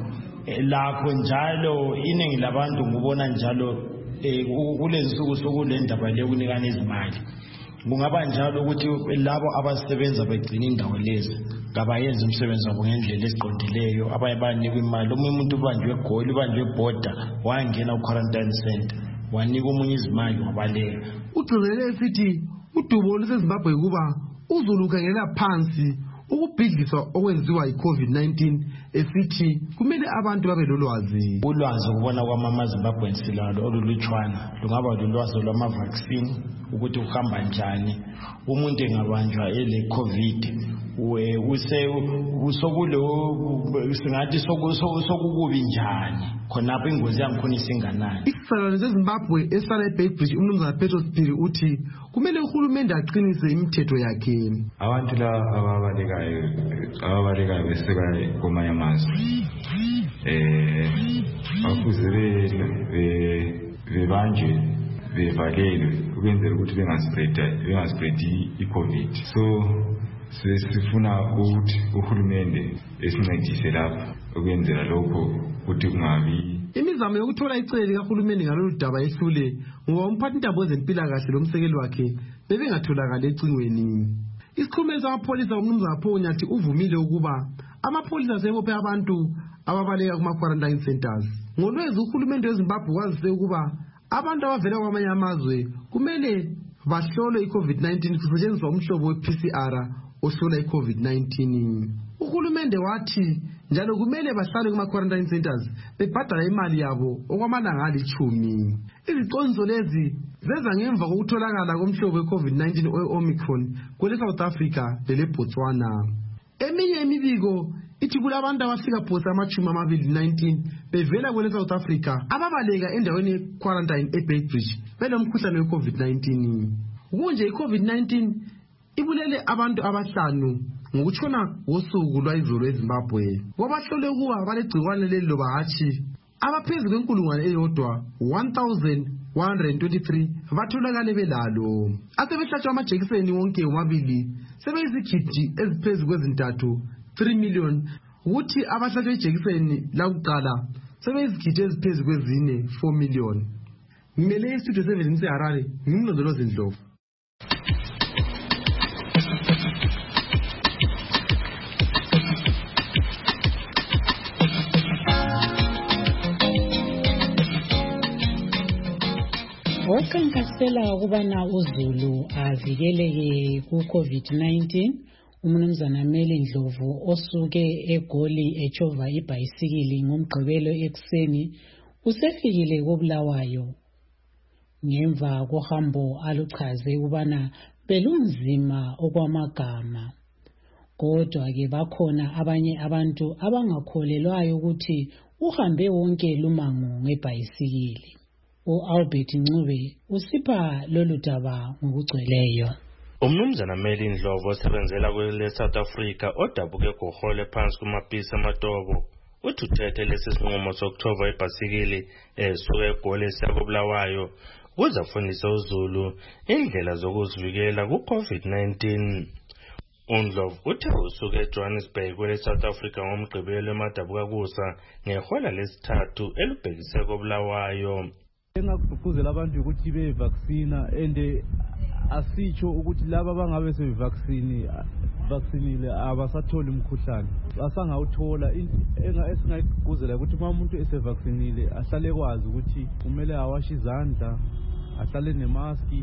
lapho njalo iningi labantu ngubona njalo kulezi nsuku sokule ndaba lekunikana izimali. Kungaba njalo ukuthi labo abasebenza begcina indawo lezi ngabayenza umsebenzi wabo ngendlela esiqondileyo, abaye banikwa imali. Omunye umuntu ubanjwe egoli, ubanjwe ebhoda, wangena ku-quarantine center, wanika omunye izimali wabaleka. Ugcizelele sithi udubo oluseZimbabwe kuba uZulu ukhangelela phansi ukubhidliswa okwenziwa yi-COVID nineteen, esithi kumele abantu babe lolwazi. Ulwazi ukubona kwama Zimbabwe silalo olulutshwana, lungaba lulwazi lwama-vaccine ukuthi uhamba njani umuntu engabanjwa ele COVID. We use usokulo singathi sokukubi njani khonapho ingozi yangikhona isinganani. Isizalwane seZimbabwe esala eBeitbridge umnumzana Petros Phiri uthi kumele uhulumende aqinise imithetho yakhe. Abantu la ababalekayo ababalekayo besuka komanye amazwe eh bafuze bebanjwe bevalelwe ukwenzela ukuthi bengaspread bengaspread i-COVID. So sifuna ukuthi uhulumende esincedise lapha ukwenzela lokho ukuthi kungabi imizamo yokuthola icele likahulumende ngalolu daba ehlule ngoba umphathintambo wezempilakahle lomsekeli wakhe bebengatholakala ecingweni. Isikhulumeli samapholisa umnumzana Ponyathi uvumile ukuba amapholisa asebophe abantu ababaleka kuma-quarantine centers. Ngolwezi uhulumende weZimbabwe wazise ukuba abantu abavela kwamanye amazwe kumele bahlolwe i-COVID nineteen kusetshenziswa umhlobo we-P C R ohlola i-COVID nineteen. Uhulumende wathi njalo kumele bahlale kuma-quarantine centers bebhadala imali yabo okwamalanga alitshumi. Iziqondiso lezi zeza ngemva kokutholakala komhlobo we-COVID nineteen we-Omicron kwele South Africa lele Botswana. Eminye imibiko ithi kulabantu abafika phose amachumi amabili nineteen bevela kwele South Africa ababaleka endaweni ye-quarantine eBeitbridge belomkhuhlane we-COVID nineteen. Kunje i-COVID nineteen ibulele abantu abahlanu ngokutshona ngosuku lwayizolo eZimbabwe. Kwabahlole ukuba balegcikwane leli loba hatshi abaphezulu kwenkulungwane eyodwa one thousand one hundred twenty-three batholakale belalo. Asebehlatshwa amajekiseni wonke womabili sebeyizigidi eziphezulu kwezintathu three million, ukuthi abahlatshwe ijekiseni lakuqala sebeyizigidi eziphezulu kwezine four million. Ngimele istudio seven seHarare, ngimlondolozi Ndlovu. Okankasela ukubana uZulu avikeleke ku-COVID nineteen, umnumzana Meli Ndlovu osuke eGoli echova ibhayisikili ngomgqibelo ekuseni usefikile koBulawayo. Ngemva kohambo aluchaze ukubana belunzima okwamagama. Kodwa-ke bakhona abanye abantu abangakholelwayo ukuthi uhambe wonke lumango ngebhayisikili. U-Albert Ncube usipha lolu daba ngokugcweleyo. Umnumzana Meli Ndlovu osebenzela kwele South Africa odabuke gohole phansi kumapisi amatobo uthi uthethe lesi sinqumo sokuthova ibhasikili esuka eGoli esiya koBulawayo ukuze afundise uZulu indlela zokuzivikela ku-COVID nineteen. uNdlovu uthe usuke eJohannesburg kwele South Africa ngomgqibelo emadabuka kusa ngehola lesithathu elubhekise koBulawayo. Engakugqugquzela abantu ukuthi bevaccina ende asitsho ukuthi laba bangabe sevaccine vaccinile abasatholi umkhuhlane asangawuthola. Enga esingayigqugquzela ukuthi uma umuntu esevaccinile ahlale kwazi ukuthi kumele awashe izandla, ahlale nemaski.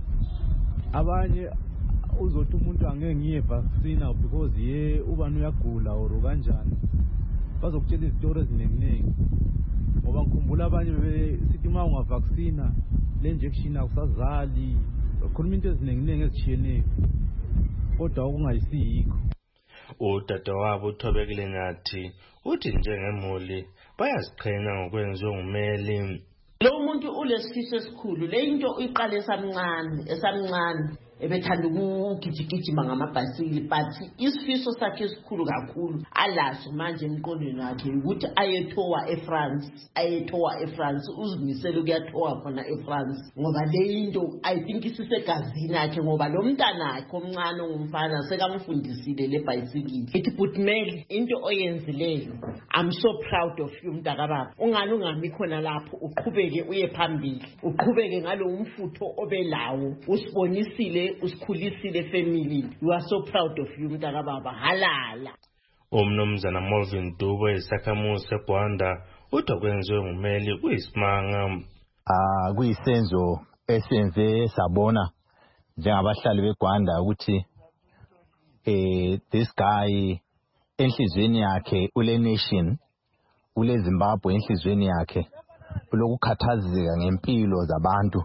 Abanye uzothi umuntu angeke ngiye vaccina because ye ubani uyagula or kanjani, bazokutshela izitori eziningi ngoba ngikhumbula abanye besithi uma ungavaccina le injection akusazali, khona into eziningi ezitshiyeneyo kodwa okungayisiyikho. Udadewabo uThobekile Nyathi uthi njengemuli bayaziqhenya ngokwenziwa nguMeli. Lo muntu ulesifiso esikhulu, le into uyiqala esamncane esamncane ebethanda ukugijigijima ngamabhasikili, but isifiso sakhe esikhulu kakhulu alaso manje emqondweni wakhe ukuthi ayethowa eFrance, ayethowa eFrance, uzimisele ukuyathowa khona eFrance, ngoba le into I think isisegazini yakhe, ngoba lo mntana wakhe omncane ongumfana sekamfundisile le bhasikili. Ithi Bhutimeli, into oyenzileyo, I'm so proud of you mntakababa. Ungani ungami khona lapho, uqhubeke uye phambili, uqhubeke ngalo umfutho obelawo, usibonisile, usikhulisile family. You are so proud of you mntakababa, halala. Umnumzana Melvin Dubo isakhamuzi eGwanda uthi kwenziwe ngumeli kuyisimanga. Ah kuyisenzo esenze sabona njengabahlali beGwanda ukuthi eh this guy enhlizweni yakhe ule nation, ule Zimbabwe enhlizweni yakhe ulokukhathazeka ngempilo zabantu,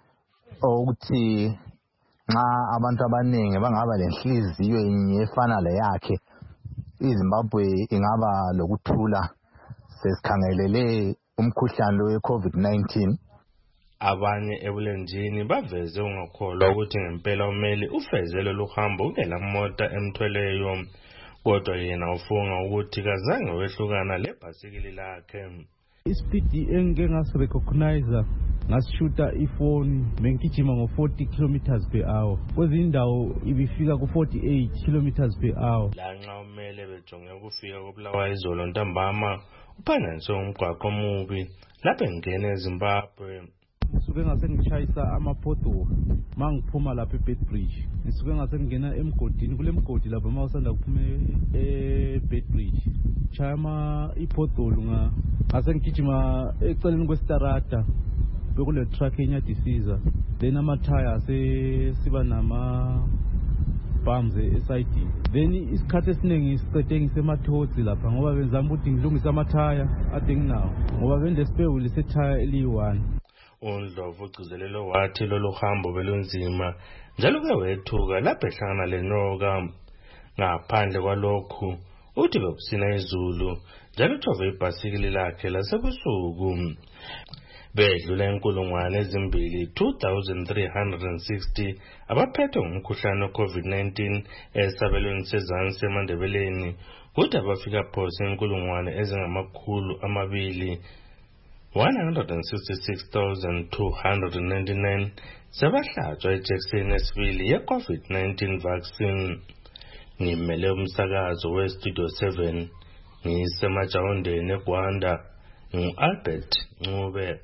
ukuthi nxa abantu abaningi bangaba lenhliziyo efana le yakhe, iZimbabwe ingaba lokuthula. Sesikhangelele umkhuhlane we COVID nineteen. Abanye ebulenjini baveze ungakholwa ukuthi ngempela umeli ufezele lohambo ungela mota emthweleyo, kodwa yena ufunga ukuthi kazange wehlukana lebhasikili lakhe. Ispeed engike ngasirecognize ngasishuta ifoni bengigijima ngo forty kilometers per hour, kwezinye indawo ibifika ku forty-eight kilometers per hour. Lanxa umele bejonge ukufika koBulawayo izolo ntambama uphananise umgwaqo omubi lapho engene eZimbabwe. Ngisuke ngase ngichayisa amaphoto mangiphuma lapha eBedbridge, ngisuke ngase ngena emgodini, kule mgodi lapha mawusanda kuphuma eBedbridge, chaya ama iphoto nga ngase ngigijima eceleni kwesitarata bekule truck enyadisiza, then amathaya se siba nama bumps eside, then isikhathi esiningi isiqede ngisemathozi lapha ngoba benzama ukuthi ngilungise amathaya ade nginawo ngoba bende spare sethaya eliyi-one. UNdlovu ugcizelelo wathi lolu hambo belunzima njalo ke wethuka lapho ehlangana lenyoka. Ngaphandle kwalokhu uthi bekusina izulu njalo uthove ibhasikili lakhe lasebusuku. Bedlula inkulungwane ezimbili two thousand three hundred sixty abaphethwe ngumkhuhlane we-COVID nineteen esabelweni sezansi eMandebeleni, kuthi abafika phose inkulungwane ezingamakhulu amabili one hundred sixty-six thousand two hundred ninety-nine sebahlatshwa ijekiseni esibili ye-COVID nineteen vaccine. Ngimele umsakazo we-Studio seven ngisemajawondeni eGwanda, ngu-Albert Ncube.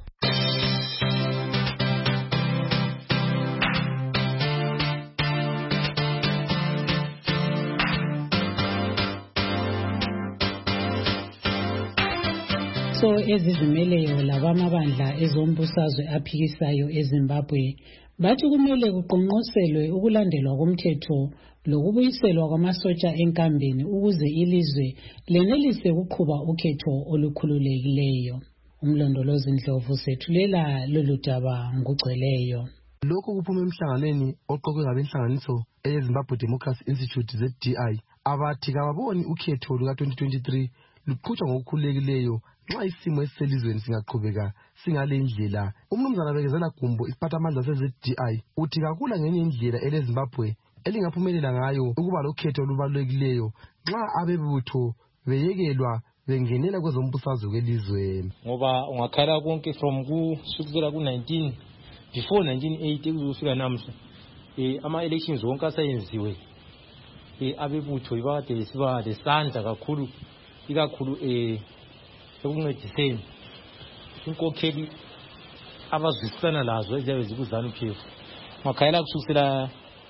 So ezizimeleyo labamabandla ezombusazwe aphikisayo eZimbabwe bathi kumele kuqonqoselwe ukulandelwa komthetho lokubuyiselwa kwamasotsha enkambeni ukuze ilizwe lenelise ukuqhuba ukhetho olukhululekileyo. Umlondolozi Ndlovu sethulela lolu daba ngugcweleyo. Lokho kuphuma emhlanganweni oqoqwe ngabenhlanganiso eyeZimbabwe Democracy Institute Z D I abathi kababoni ukhetho luka twenty twenty-three luqhutshwa ngokukhululekileyo nxa isimo esiselizweni singaqhubeka singale indlela. Umnumzana Bekezela Gumbo isiphathamandla se-Z D I uthi kakula ngenye indlela eleZimbabwe elingaphumelela ngayo ukuba lokhetho olubalulekileyo nxa abebutho beyekelwa bengenela kwezombusazwe kwelizweni. Ngoba ungakhala konke from kusukela ku nineteen before nineteen eighty kuzofika namhla eh ama elections wonke asayenziwe eh abebutho ibade siba lesandla kakhulu ikakhulu eh ukuncediseni inkokheli abazwisana lazo eziyabe zikuzana uphefu. Ungakhala kusukela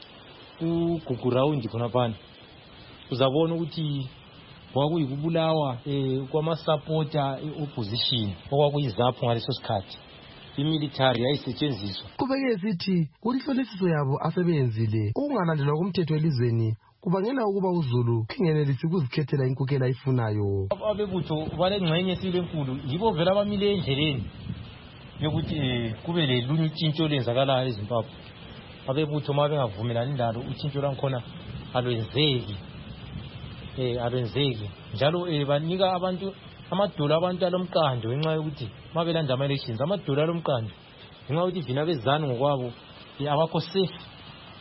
ku ground khona phana uzabona ukuthi kwakuyikubulawa eh kwama supporter eopposition okwakuyizapho ngaleso sikhathi imilitary yayisetshenziswa. Kubeke sithi kunhlolisiso yabo asebenzile ukungalandelwa komthetho elizweni kubangela ukuba uZulu kingenelisi ukuzikhethela inkokela ayifunayo. Abebutho balengxenye esile enkulu yibo vela abamile endleleni yokuthi kube lelunye utshintsho lenzakalayo eZimbabwe. Abebutho uma bengavumelani ndalo utshintsho lwakhona alwenzeki eh alwenzeki njalo eh banika abantu amadola abantu alomqando ngenxa yokuthi mabelanda ama elections amadola alomqando ngenxa yokuthi vina bezani ngokwabo abakho safe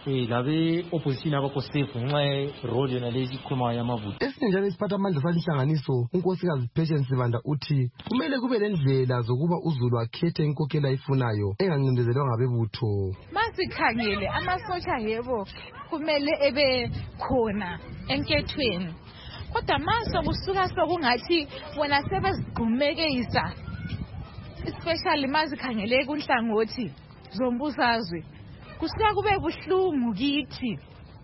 eh labe opposition abakho safe ngenxa ye-role yona le ikhulumayo yamavutho. Esinye njalo isiphatha amandla salinhlanganiso unkosikazi Patience Sibanda uthi kumele kube lendlela zokuba uZulu akhethe inkokhela ayifunayo engancindezelwa ngabebutho. Masikhangele amasotsha yebo kumele ebe khona enkethweni. Kodwa mase kusuka sokungathi wona sebezigqumekisa especially mazikhangele kunhlangothi zombusazwe kusuka kube buhlungu kithi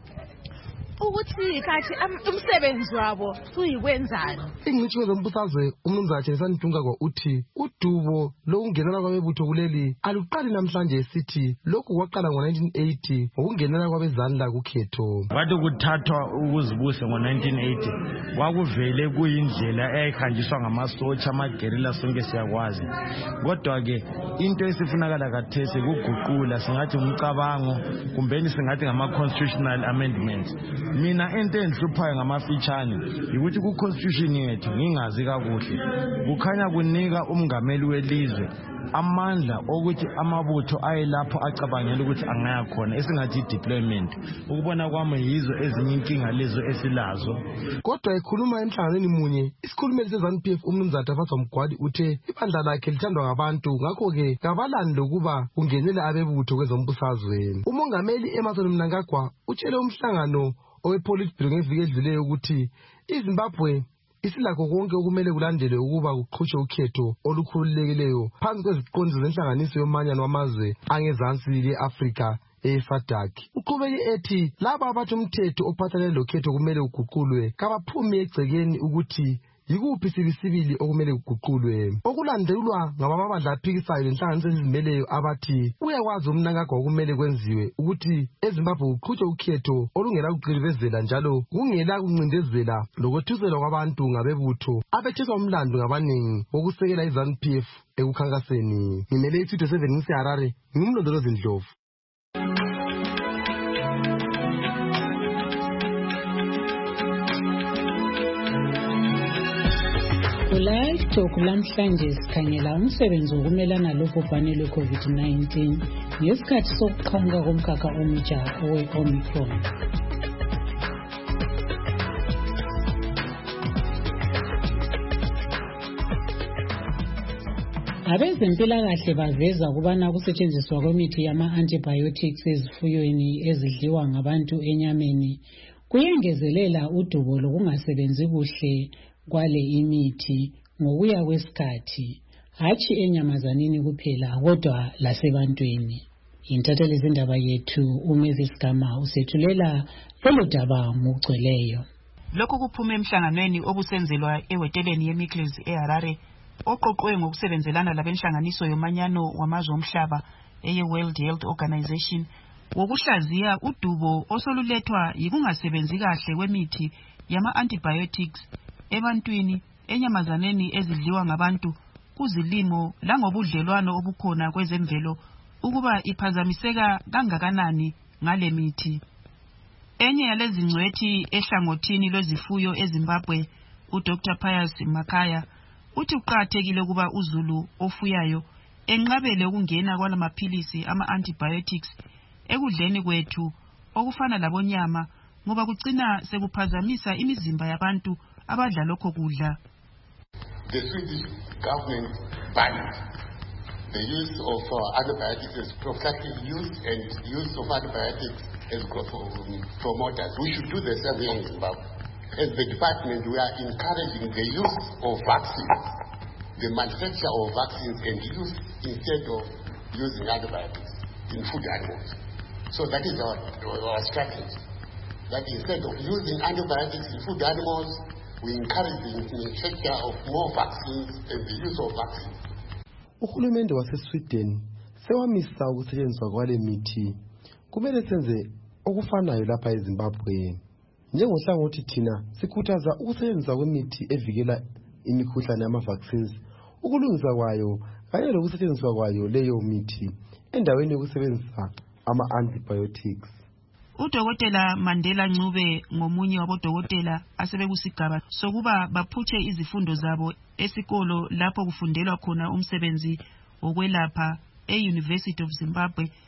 ukuthi kathi umsebenzi wabo uyikwenzani. Ingcitshi zombusazwe umnumzana Chenisani Dungakwa uthi udubo lokungenela kwabebutho kuleli aluqali namhlanje esithi lokhu kwaqala ngo-nineteen eighty ngokungenela kwabezandla kukhetho. Kwathi kuthathwa ukuzibuse ngo-nineteen eighty kwakuvele kuyindlela eyayihanjiswa ngamasotsha amagerilla sonke siyakwazi. Kodwa-ke into esifunakala kathesi kuguqula singathi umcabango kumbeni singathi ngama-constitutional amendments. Mina into endihluphayo ngamafitshane ukuthi ku-constitution yethu ngingazi kakuhle kukhanya kunika umngameli welizwe amandla okuthi amabutho ayelapho acabangela ukuthi angaya khona esingathi i-deployment. Ukubona kwami yizo ezinye inkinga lezo esilazo. Kodwa ekhuluma emhlanganweni munye isikhulumeli se-ZANU P F umnumzana Tafatwa Mgwadi uthe ibandla lakhe lithandwa ngabantu ngakho-ke kabalani lokuba kungenela abebutho kwezombusazweni. Umongameli Emmerson Mnangagwa utshele umhlangano owepolitburo ngeviki edluleyo ukuthi iZimbabwe isilakho konke okumele kulandele ukuba kuqhutshwe ukhetho olukhululekileyo phansi kweziqondiso zenhlanganiso yomanyano wamazwe angezansi le-Afrika e-SADC. Uqhubeke ethi laba abathi umthetho ophathelene lokhetho kumele uguqulwe kabaphumi egcekeni ukuthi yikuphi sibisibili okumele kuguqulwe. Okulandelwa ngabamabandla aphikisayo lenhlanganiso ezizimeleyo abathi uyakwazi umnangagwa okumele kwenziwe ukuthi eZimbabwe kuqhutshwe ukhetho olungela kuqilivezela njalo kungela kuncindezela lokwethuselwa kwabantu ngabebutho abetheswa umlando ngabaningi wokusekela i-ZANU P F ekukhankaseni. Ngimele i-Studio seven ngiseHarare, ngimlondolozi Ndlovu. Live Talk lamhlanje sikhangela umsebenzi wokumelana lobhubhane lwe-COVID nineteen ngesikhathi sokuqhamuka komkhakha omutsha owe-Omicron. Abezempilakahle baveza ukubana ukusetshenziswa kwemithi yama-antibiotics ezifuyweni ezidliwa ngabantu enyameni kuyengezelela udubo lokungasebenzi kuhle kwale imithi ngokuya kwesikhathi, hatshi enyamazanini kuphela kodwa lasebantwini. Intatheli zindaba yethu uMevis Gama usethulela lolu daba ngokugcweleyo. Lokhu kuphume emhlanganweni obusenzelwa eweteleni yeMikles eHarare oqoqwe ngokusebenzelana labenhlanganiso yomanyano wamazwe omhlaba eye-World Health Organization wokuhlaziya udubo osolulethwa yikungasebenzi kahle kwemithi yama-antibiotics ebantwini, enyamazaneni ezidliwa ngabantu, kuzilimo langobudlelwano obukhona kwezemvelo ukuba iphazamiseka kangakanani ngale mithi. Enye yalezi ngcwethi ehlangothini lwezifuyo eZimbabwe, uDr Pius Makaya, uthi uqathekile ukuba uZulu ofuyayo enqabele ukungena kwalamaphilisi ama-antibiotics ekudleni kwethu okufana labonyama ngoba kucina sekuphazamisa imizimba yabantu abadla lokho kudla. The Swedish government banned the use of uh, antibiotics as prophylactic use and use of antibiotics as promoters. We should do the same here in Zimbabwe. As the department, we are encouraging the use of vaccines, the manufacture of vaccines and use instead of using antibiotics in food animals. So that is our, our strategy. That instead of using antibiotics in food animals, we encourage the manufacture of more vaccines and the use of vaccines. Uhulumende wase-Sweden sewamisa ukusetshenziswa kwale mithi. Kumele senze okufanayo lapha eZimbabwe. Njengohlangothi thina sikhuthaza ukusetshenziswa kwemithi evikela imikhuhlane yama-vaccines, ukulungiswa kwayo kanye lokusetshenziswa kwayo leyo mithi endaweni yokusebenzisa ama-antibiotics. Udokotela Mandela Ncube ngomunye wabodokotela asebekusigaba sokuba baphutshe izifundo zabo esikolo lapho kufundelwa khona umsebenzi wokwelapha e-University of Zimbabwe.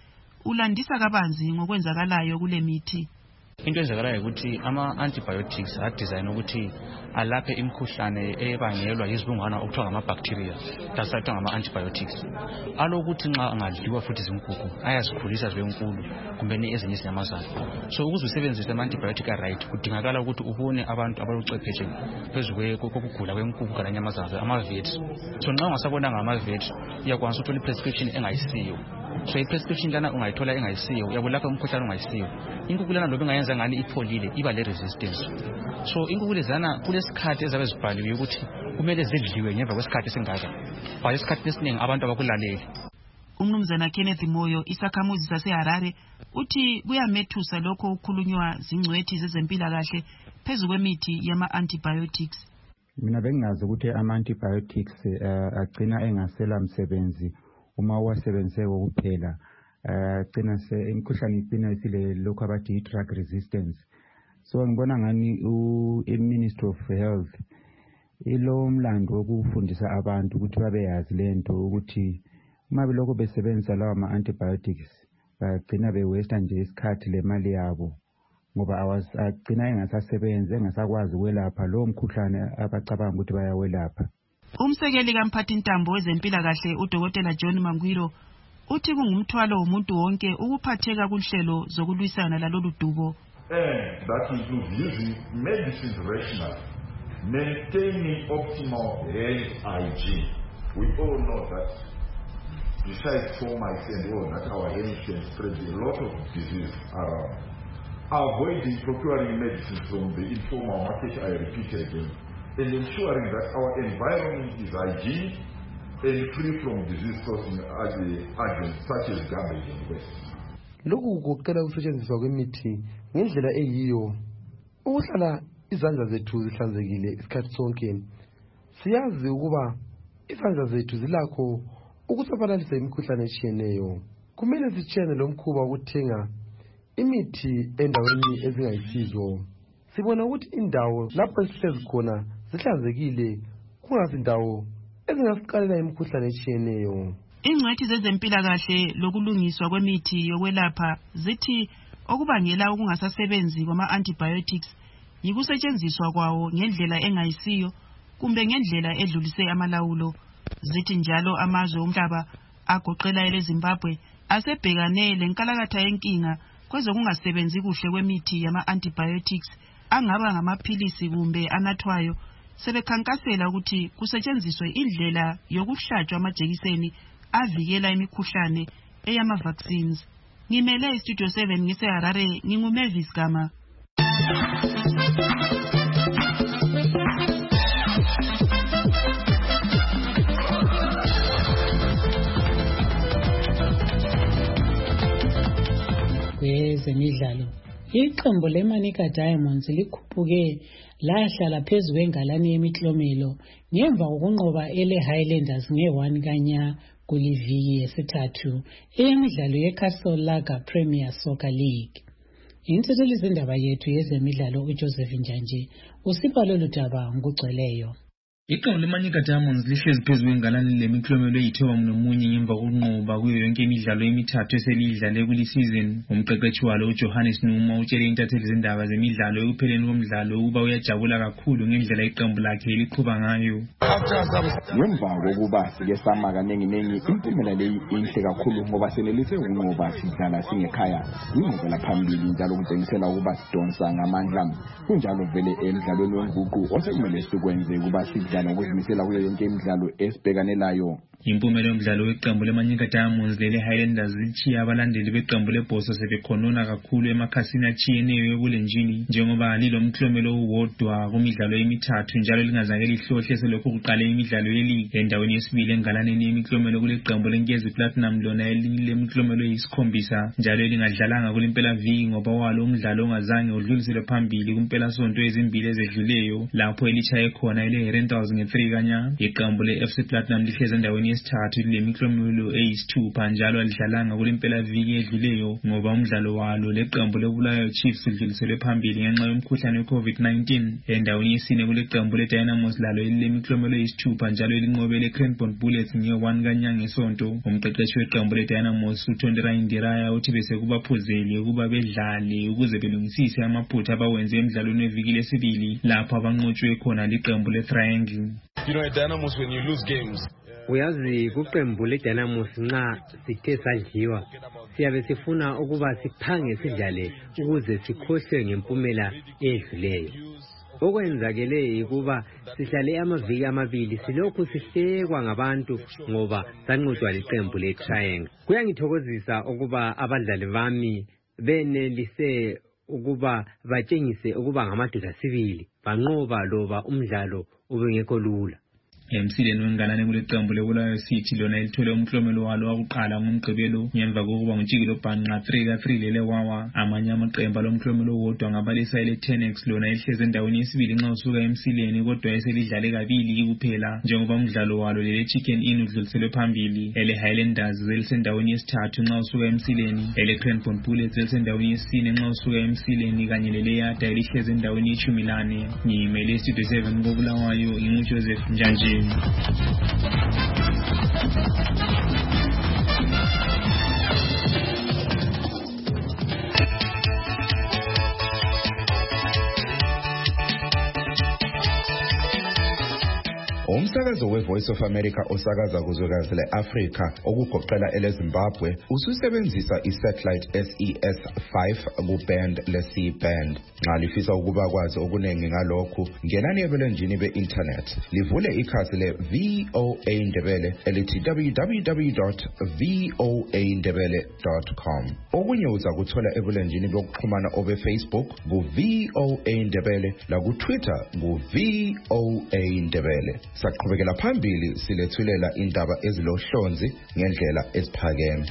ulandisa kabanzi ngokwenzakalayo kule mithi. Into ezakalayo ukuthi ama-antibiotics adizayini ukuthi alaphe imikhuhlane ebangelwa yizibungwana okuthiwa ngama-bacteria, dasathiwa ngama-antibiotics. Alokuthi nxa angadliwa futhi zinkukhu ayazikhulisa zibe nkulu kumbeni ezinye izinyamazana. So ukuze usebenzise ama-antibiotic a-right kudingakala ukuthi ubone abantu abaluchwepheshe phezu kokugula kwenkukhu kana inyamazana, ama-vet. So nxa ungasabonanga ama-vet uyakwanisa ukuthola i-prescription engayisiyo. So i-prescription lana ungayithola engayisiyo, uyabulapha umkhuhlane ungayisiyo. Inkukhu lana loba ingayenza ngani ipholile iba le resistance. So inkukhu lezana kulesikhathi ezabe zibhaliwe ukuthi kumele zidliwe ngemva kwesikhathi esingaka. But isikhathi esiningi abantu abakulaleli. Umnumzana Kenneth Moyo, isakhamuzi saseHarare, uthi kuyamethusa lokho ukukhulunywa zingcwethi zezempilakahle phezu kwemithi yama-antibiotics. Mina bengazi ukuthi ama-antibiotics uh, agcina engasela msebenzi uma uwasebenzise kokuphela. Agcina se imikhuhlane igcina isile lokho abathi drug resistance. So ngibona ngani i-Ministry of Health ilo mlando wokufundisa abantu ukuthi babeyazi lento ukuthi uma belokho besebenzisa lawa ama-antibiotics bagcina bewesta nje isikhathi lemali yabo ngoba agcina engasasebenzi engasakwazi ukwelapha lowo mkhuhlane abacabanga ukuthi bayawelapha. Umsekeli kamphathintambo wezempilakahle uDokotela John Mangwiro uthi kungumthwalo womuntu wonke ukuphatheka kuhlelo zokulwisana lalolu dubo. And that includes using medicines rationally, maintaining optimal health hygiene. We all know that besides termites and all that, our health can spread a lot of disease around. Avoiding procuring medicines from the informal market, I repeat again, and ensuring that our environment is hygienic and free from disease-causing agents such as garbage and waste. Lokhu kuqala ukusetshenziswa kwemithi ngendlela eyiyo. Ukuhlala izandla zethu zihlanzekile isikhathi sonke. Siyazi ukuba izandla zethu zilakho ukusabalalisa imikhuhlane etshiyeneyo. Kumele sitshene lo mkhuba ukuthenga imithi endaweni ezingayisizo. Sibona ukuthi indawo lapho esihlezi khona zihlanzekile kungazindawo ezingasiqalela imikhuhlane etshiyeneyo. Ingcwethi zezempilakahle lokulungiswa kwemithi yokwelapha zithi okubangela ukungasasebenzi kwama-antibiotics yikusetshenziswa kwawo ngendlela engayisiyo kumbe ngendlela edlulise amalawulo. Zithi njalo amazwe omhlaba agoqela eleZimbabwe asebhekane lenkalakatha yenkinga kwezokungasebenzi kuhle kwemithi yama-antibiotics angaba ngamaphilisi kumbe anathwayo. Sebekhankasela ukuthi kusetshenziswe indlela yokuhlatshwa amajekiseni avikela imikhuhlane eyama-vaccines. Ngimele iStudio seven ngiseHarare, nginguMavis Gama. Kwezemidlalo, iqembu leManica Diamonds likhuphuke lahlala phezu kwengalane yemiklomelo ngemva kokunqoba ele Highlanders nge-one kanya kuliviki yesithathu eyemidlalo yeCastle Lager Premier Soccer League. Intsetheli zindaba yethu yezemidlalo uJoseph Njanje usipha lolu daba ngokugcweleyo. Iqembu leManica Diamonds lihlezi phezu kwengalane lemiklomelo eyithoba nomunye ngemva kokunqoba kuyo yonke imidlalo emithathu eselidlale kuli season. Umqeqeshi walo uJohannes Numa utshele intatheli zindaba zemidlalo ekupheleni komdlalo ukuba uyajabula kakhulu ngendlela iqembu lakhe eliqhuba ngayo. Ngemva kokuba sike sama kaningi ningi impumela leyi inhle kakhulu ngoba senelise ukunqoba sidlala singekhaya. Inqobo phambili njalo kutshengisela ukuba sidonsa ngamandla. Kunjalo vele emidlalweni wenguqu osekumele sikwenze ukuba sidlala ngokuzimisela kuyo yonke imidlalo esibhekanelayo. Impumela yomdlalo weqembu leManica Diamonds lele Highlanders zitshiya abalandeli beqembu leBhoso sebekhonona kakhulu emakhasini atshiyeneyo ebulenjini njengoba lilomklomelo owodwa kumidlalo emithathu njalo lingazake lihlohle selokhu kuqale imidlalo yeligi. Endaweni yesibili engalaneni yemiklomelo kuleqembu leNkezi Platinum lona elilemklomelo eyisikhombisa njalo lingadlalanga kulimpela viki ngoba walo umdlalo ongazange udluliselwe phambili kumpela sonto ezimbili ezedluleyo lapho elitshaye khona ele Herentals nge three kanya. Iqembu le-F C Platinum lihlezi endaweni yesithathu lemiklomelo eyisithupha njalo alidlalanga kule mpelaviki edluleyo ngoba umdlalo walo leqembu lebulawayo Chiefs udluliselwe phambili ngenxa yomkhuhlane we-COVID nineteen. Endaweni yesine kule qembu le-Dynamos lalo elilemiklomelo eyisithupha njalo elinqobele Cranbourne Bullets nge-one kanyanga ngesonto. Umqeqeshi weqembu le-Dynamos uTondera Indiraya uthi bese kubaphuzeli ukuba bedlale ukuze belungisise amaphutha abawenze emidlalweni weviki lesibili lapho abanqotshwe khona liqembu le-Triangle. You know, at Dynamos, when you lose games, uyazi kuqembu le-Dynamos nxa sithe sadliwa siyabe sifuna ukuba siphange sidlale ukuze sikhohlwe ngempumela edluleyo. Okwenzakele ukuba sihlale amaviki amabili silokhu sihlekwa ngabantu ngoba sanqotshwa liqembu le-Triangle. Kuyangithokozisa ukuba abadlali bami benelise ukuba batshengise ukuba ngamadoda sibili banqoba loba umdlalo ubengekho lula. Emsileni wenganane kule qembu lebulawayo City lona elithole umklomelo walo wakuqala ngomgqibelo ngemva kokuba nguTshikilo Bhanqa three ka three lele wawa. Amanye amaqembu alomklomelo wodwa ngabalisa ele-Tenex lona elihleze endaweni yesibili nxa usuka emsileni kodwa eselidlale kabili kuphela njengoba umdlalo walo lele-Chicken Inn udluliselwe phambili. Ele-Highlanders elisendaweni yesithathu nxa usuka emsileni, ele-Cranbourne Bullets elisendaweni yesine nxa usuka emsileni kanye lele-Yada elihleze endaweni yeshumi lane. Ngiyimele Studio seven kobulawayo nginguJoseph Njanje. Umsakazo we-Voice of America osakaza kuzwekazi le-Afrika okugoqela ele-Zimbabwe ususebenzisa i-satellite S E S five ku-band le-C band. Nxa lifisa ukuba kwazi okuningi ngalokhu, ngenani ebulenjini be-internet livule ikhasi le-V O A Ndebele elithi w w w dot v o a ndebele dot com. Okunye uza kuthola ebulenjini bokuxhumana obe-Facebook ku-V O A Ndebele laku-Twitter ku-V O A Ndebele. Saqhubekela phambili silethulela indaba ezilohlonzi ngendlela eziphakeme.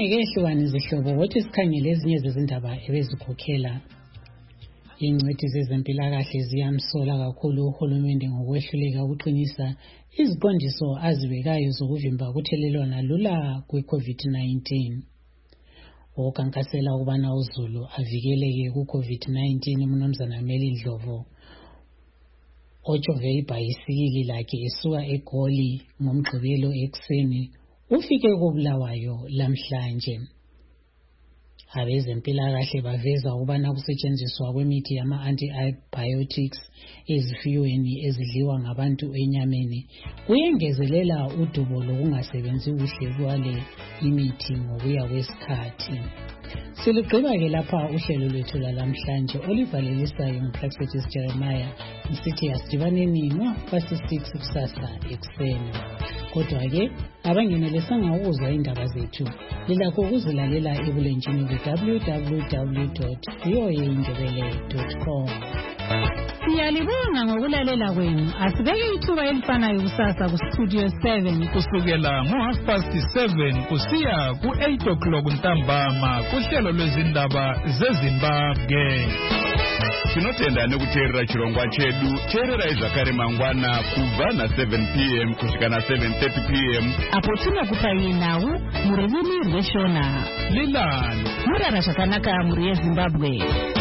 singeke hlukane izihlobo wothi sikhangele ezinye zezindaba ebezikhokhela. Ingcwethi zezempilakahle ziyamsola kakhulu uhulumende ngokwehluleka ukuqinisa iziqondiso azibekayo zokuvimba ukuthelelwana lula kwe-COVID nineteen. Ukukankasela ukubana uZulu avikeleke ku-COVID nineteen, uMnumzana Meli Ndlovu ojove ibhayisikili lakhe esuka eGoli ngomgqibelo ekuseni ufike koBulawayo lamhlanje. Abezempilakahle baveza ukubana kusetshenziswa kwemithi yama-antibiotics ezifiyweni ezidliwa ngabantu enyameni kuyengezelela udubo lokungasebenzi kuhle kwale imithi ngokuya kwesikhathi. Siligqiba-ke lapha uhlelo lwethu lalamhlanje olivalelisayo nguPraxetis Jeremiah ngisithi asidibaneni ngo-past six kusasa ekuseni. Kodwa-ke abangenelisanga ukuzwa indaba zethu lilakho ukuzilalela ebulenjini ku-w w w dot v o a indebele dot com. Siyalibonga ngokulalela kwenu. Asibeke ithuba elifanayo kusasa ku-Studio seven kusukela ngo-half past seven kusiya ku-eight o'clock ntambama kuhlelo lwezindaba zeZimbabwe. Tinotenda nekuteerera chirongwa chedu. Teerera zvakare mangwana kubva na seven p m kusvika na seven thirty p m apo tinokupai nhau mururimi rweshona. Lilani murara zvakanaka muri yeZimbabwe.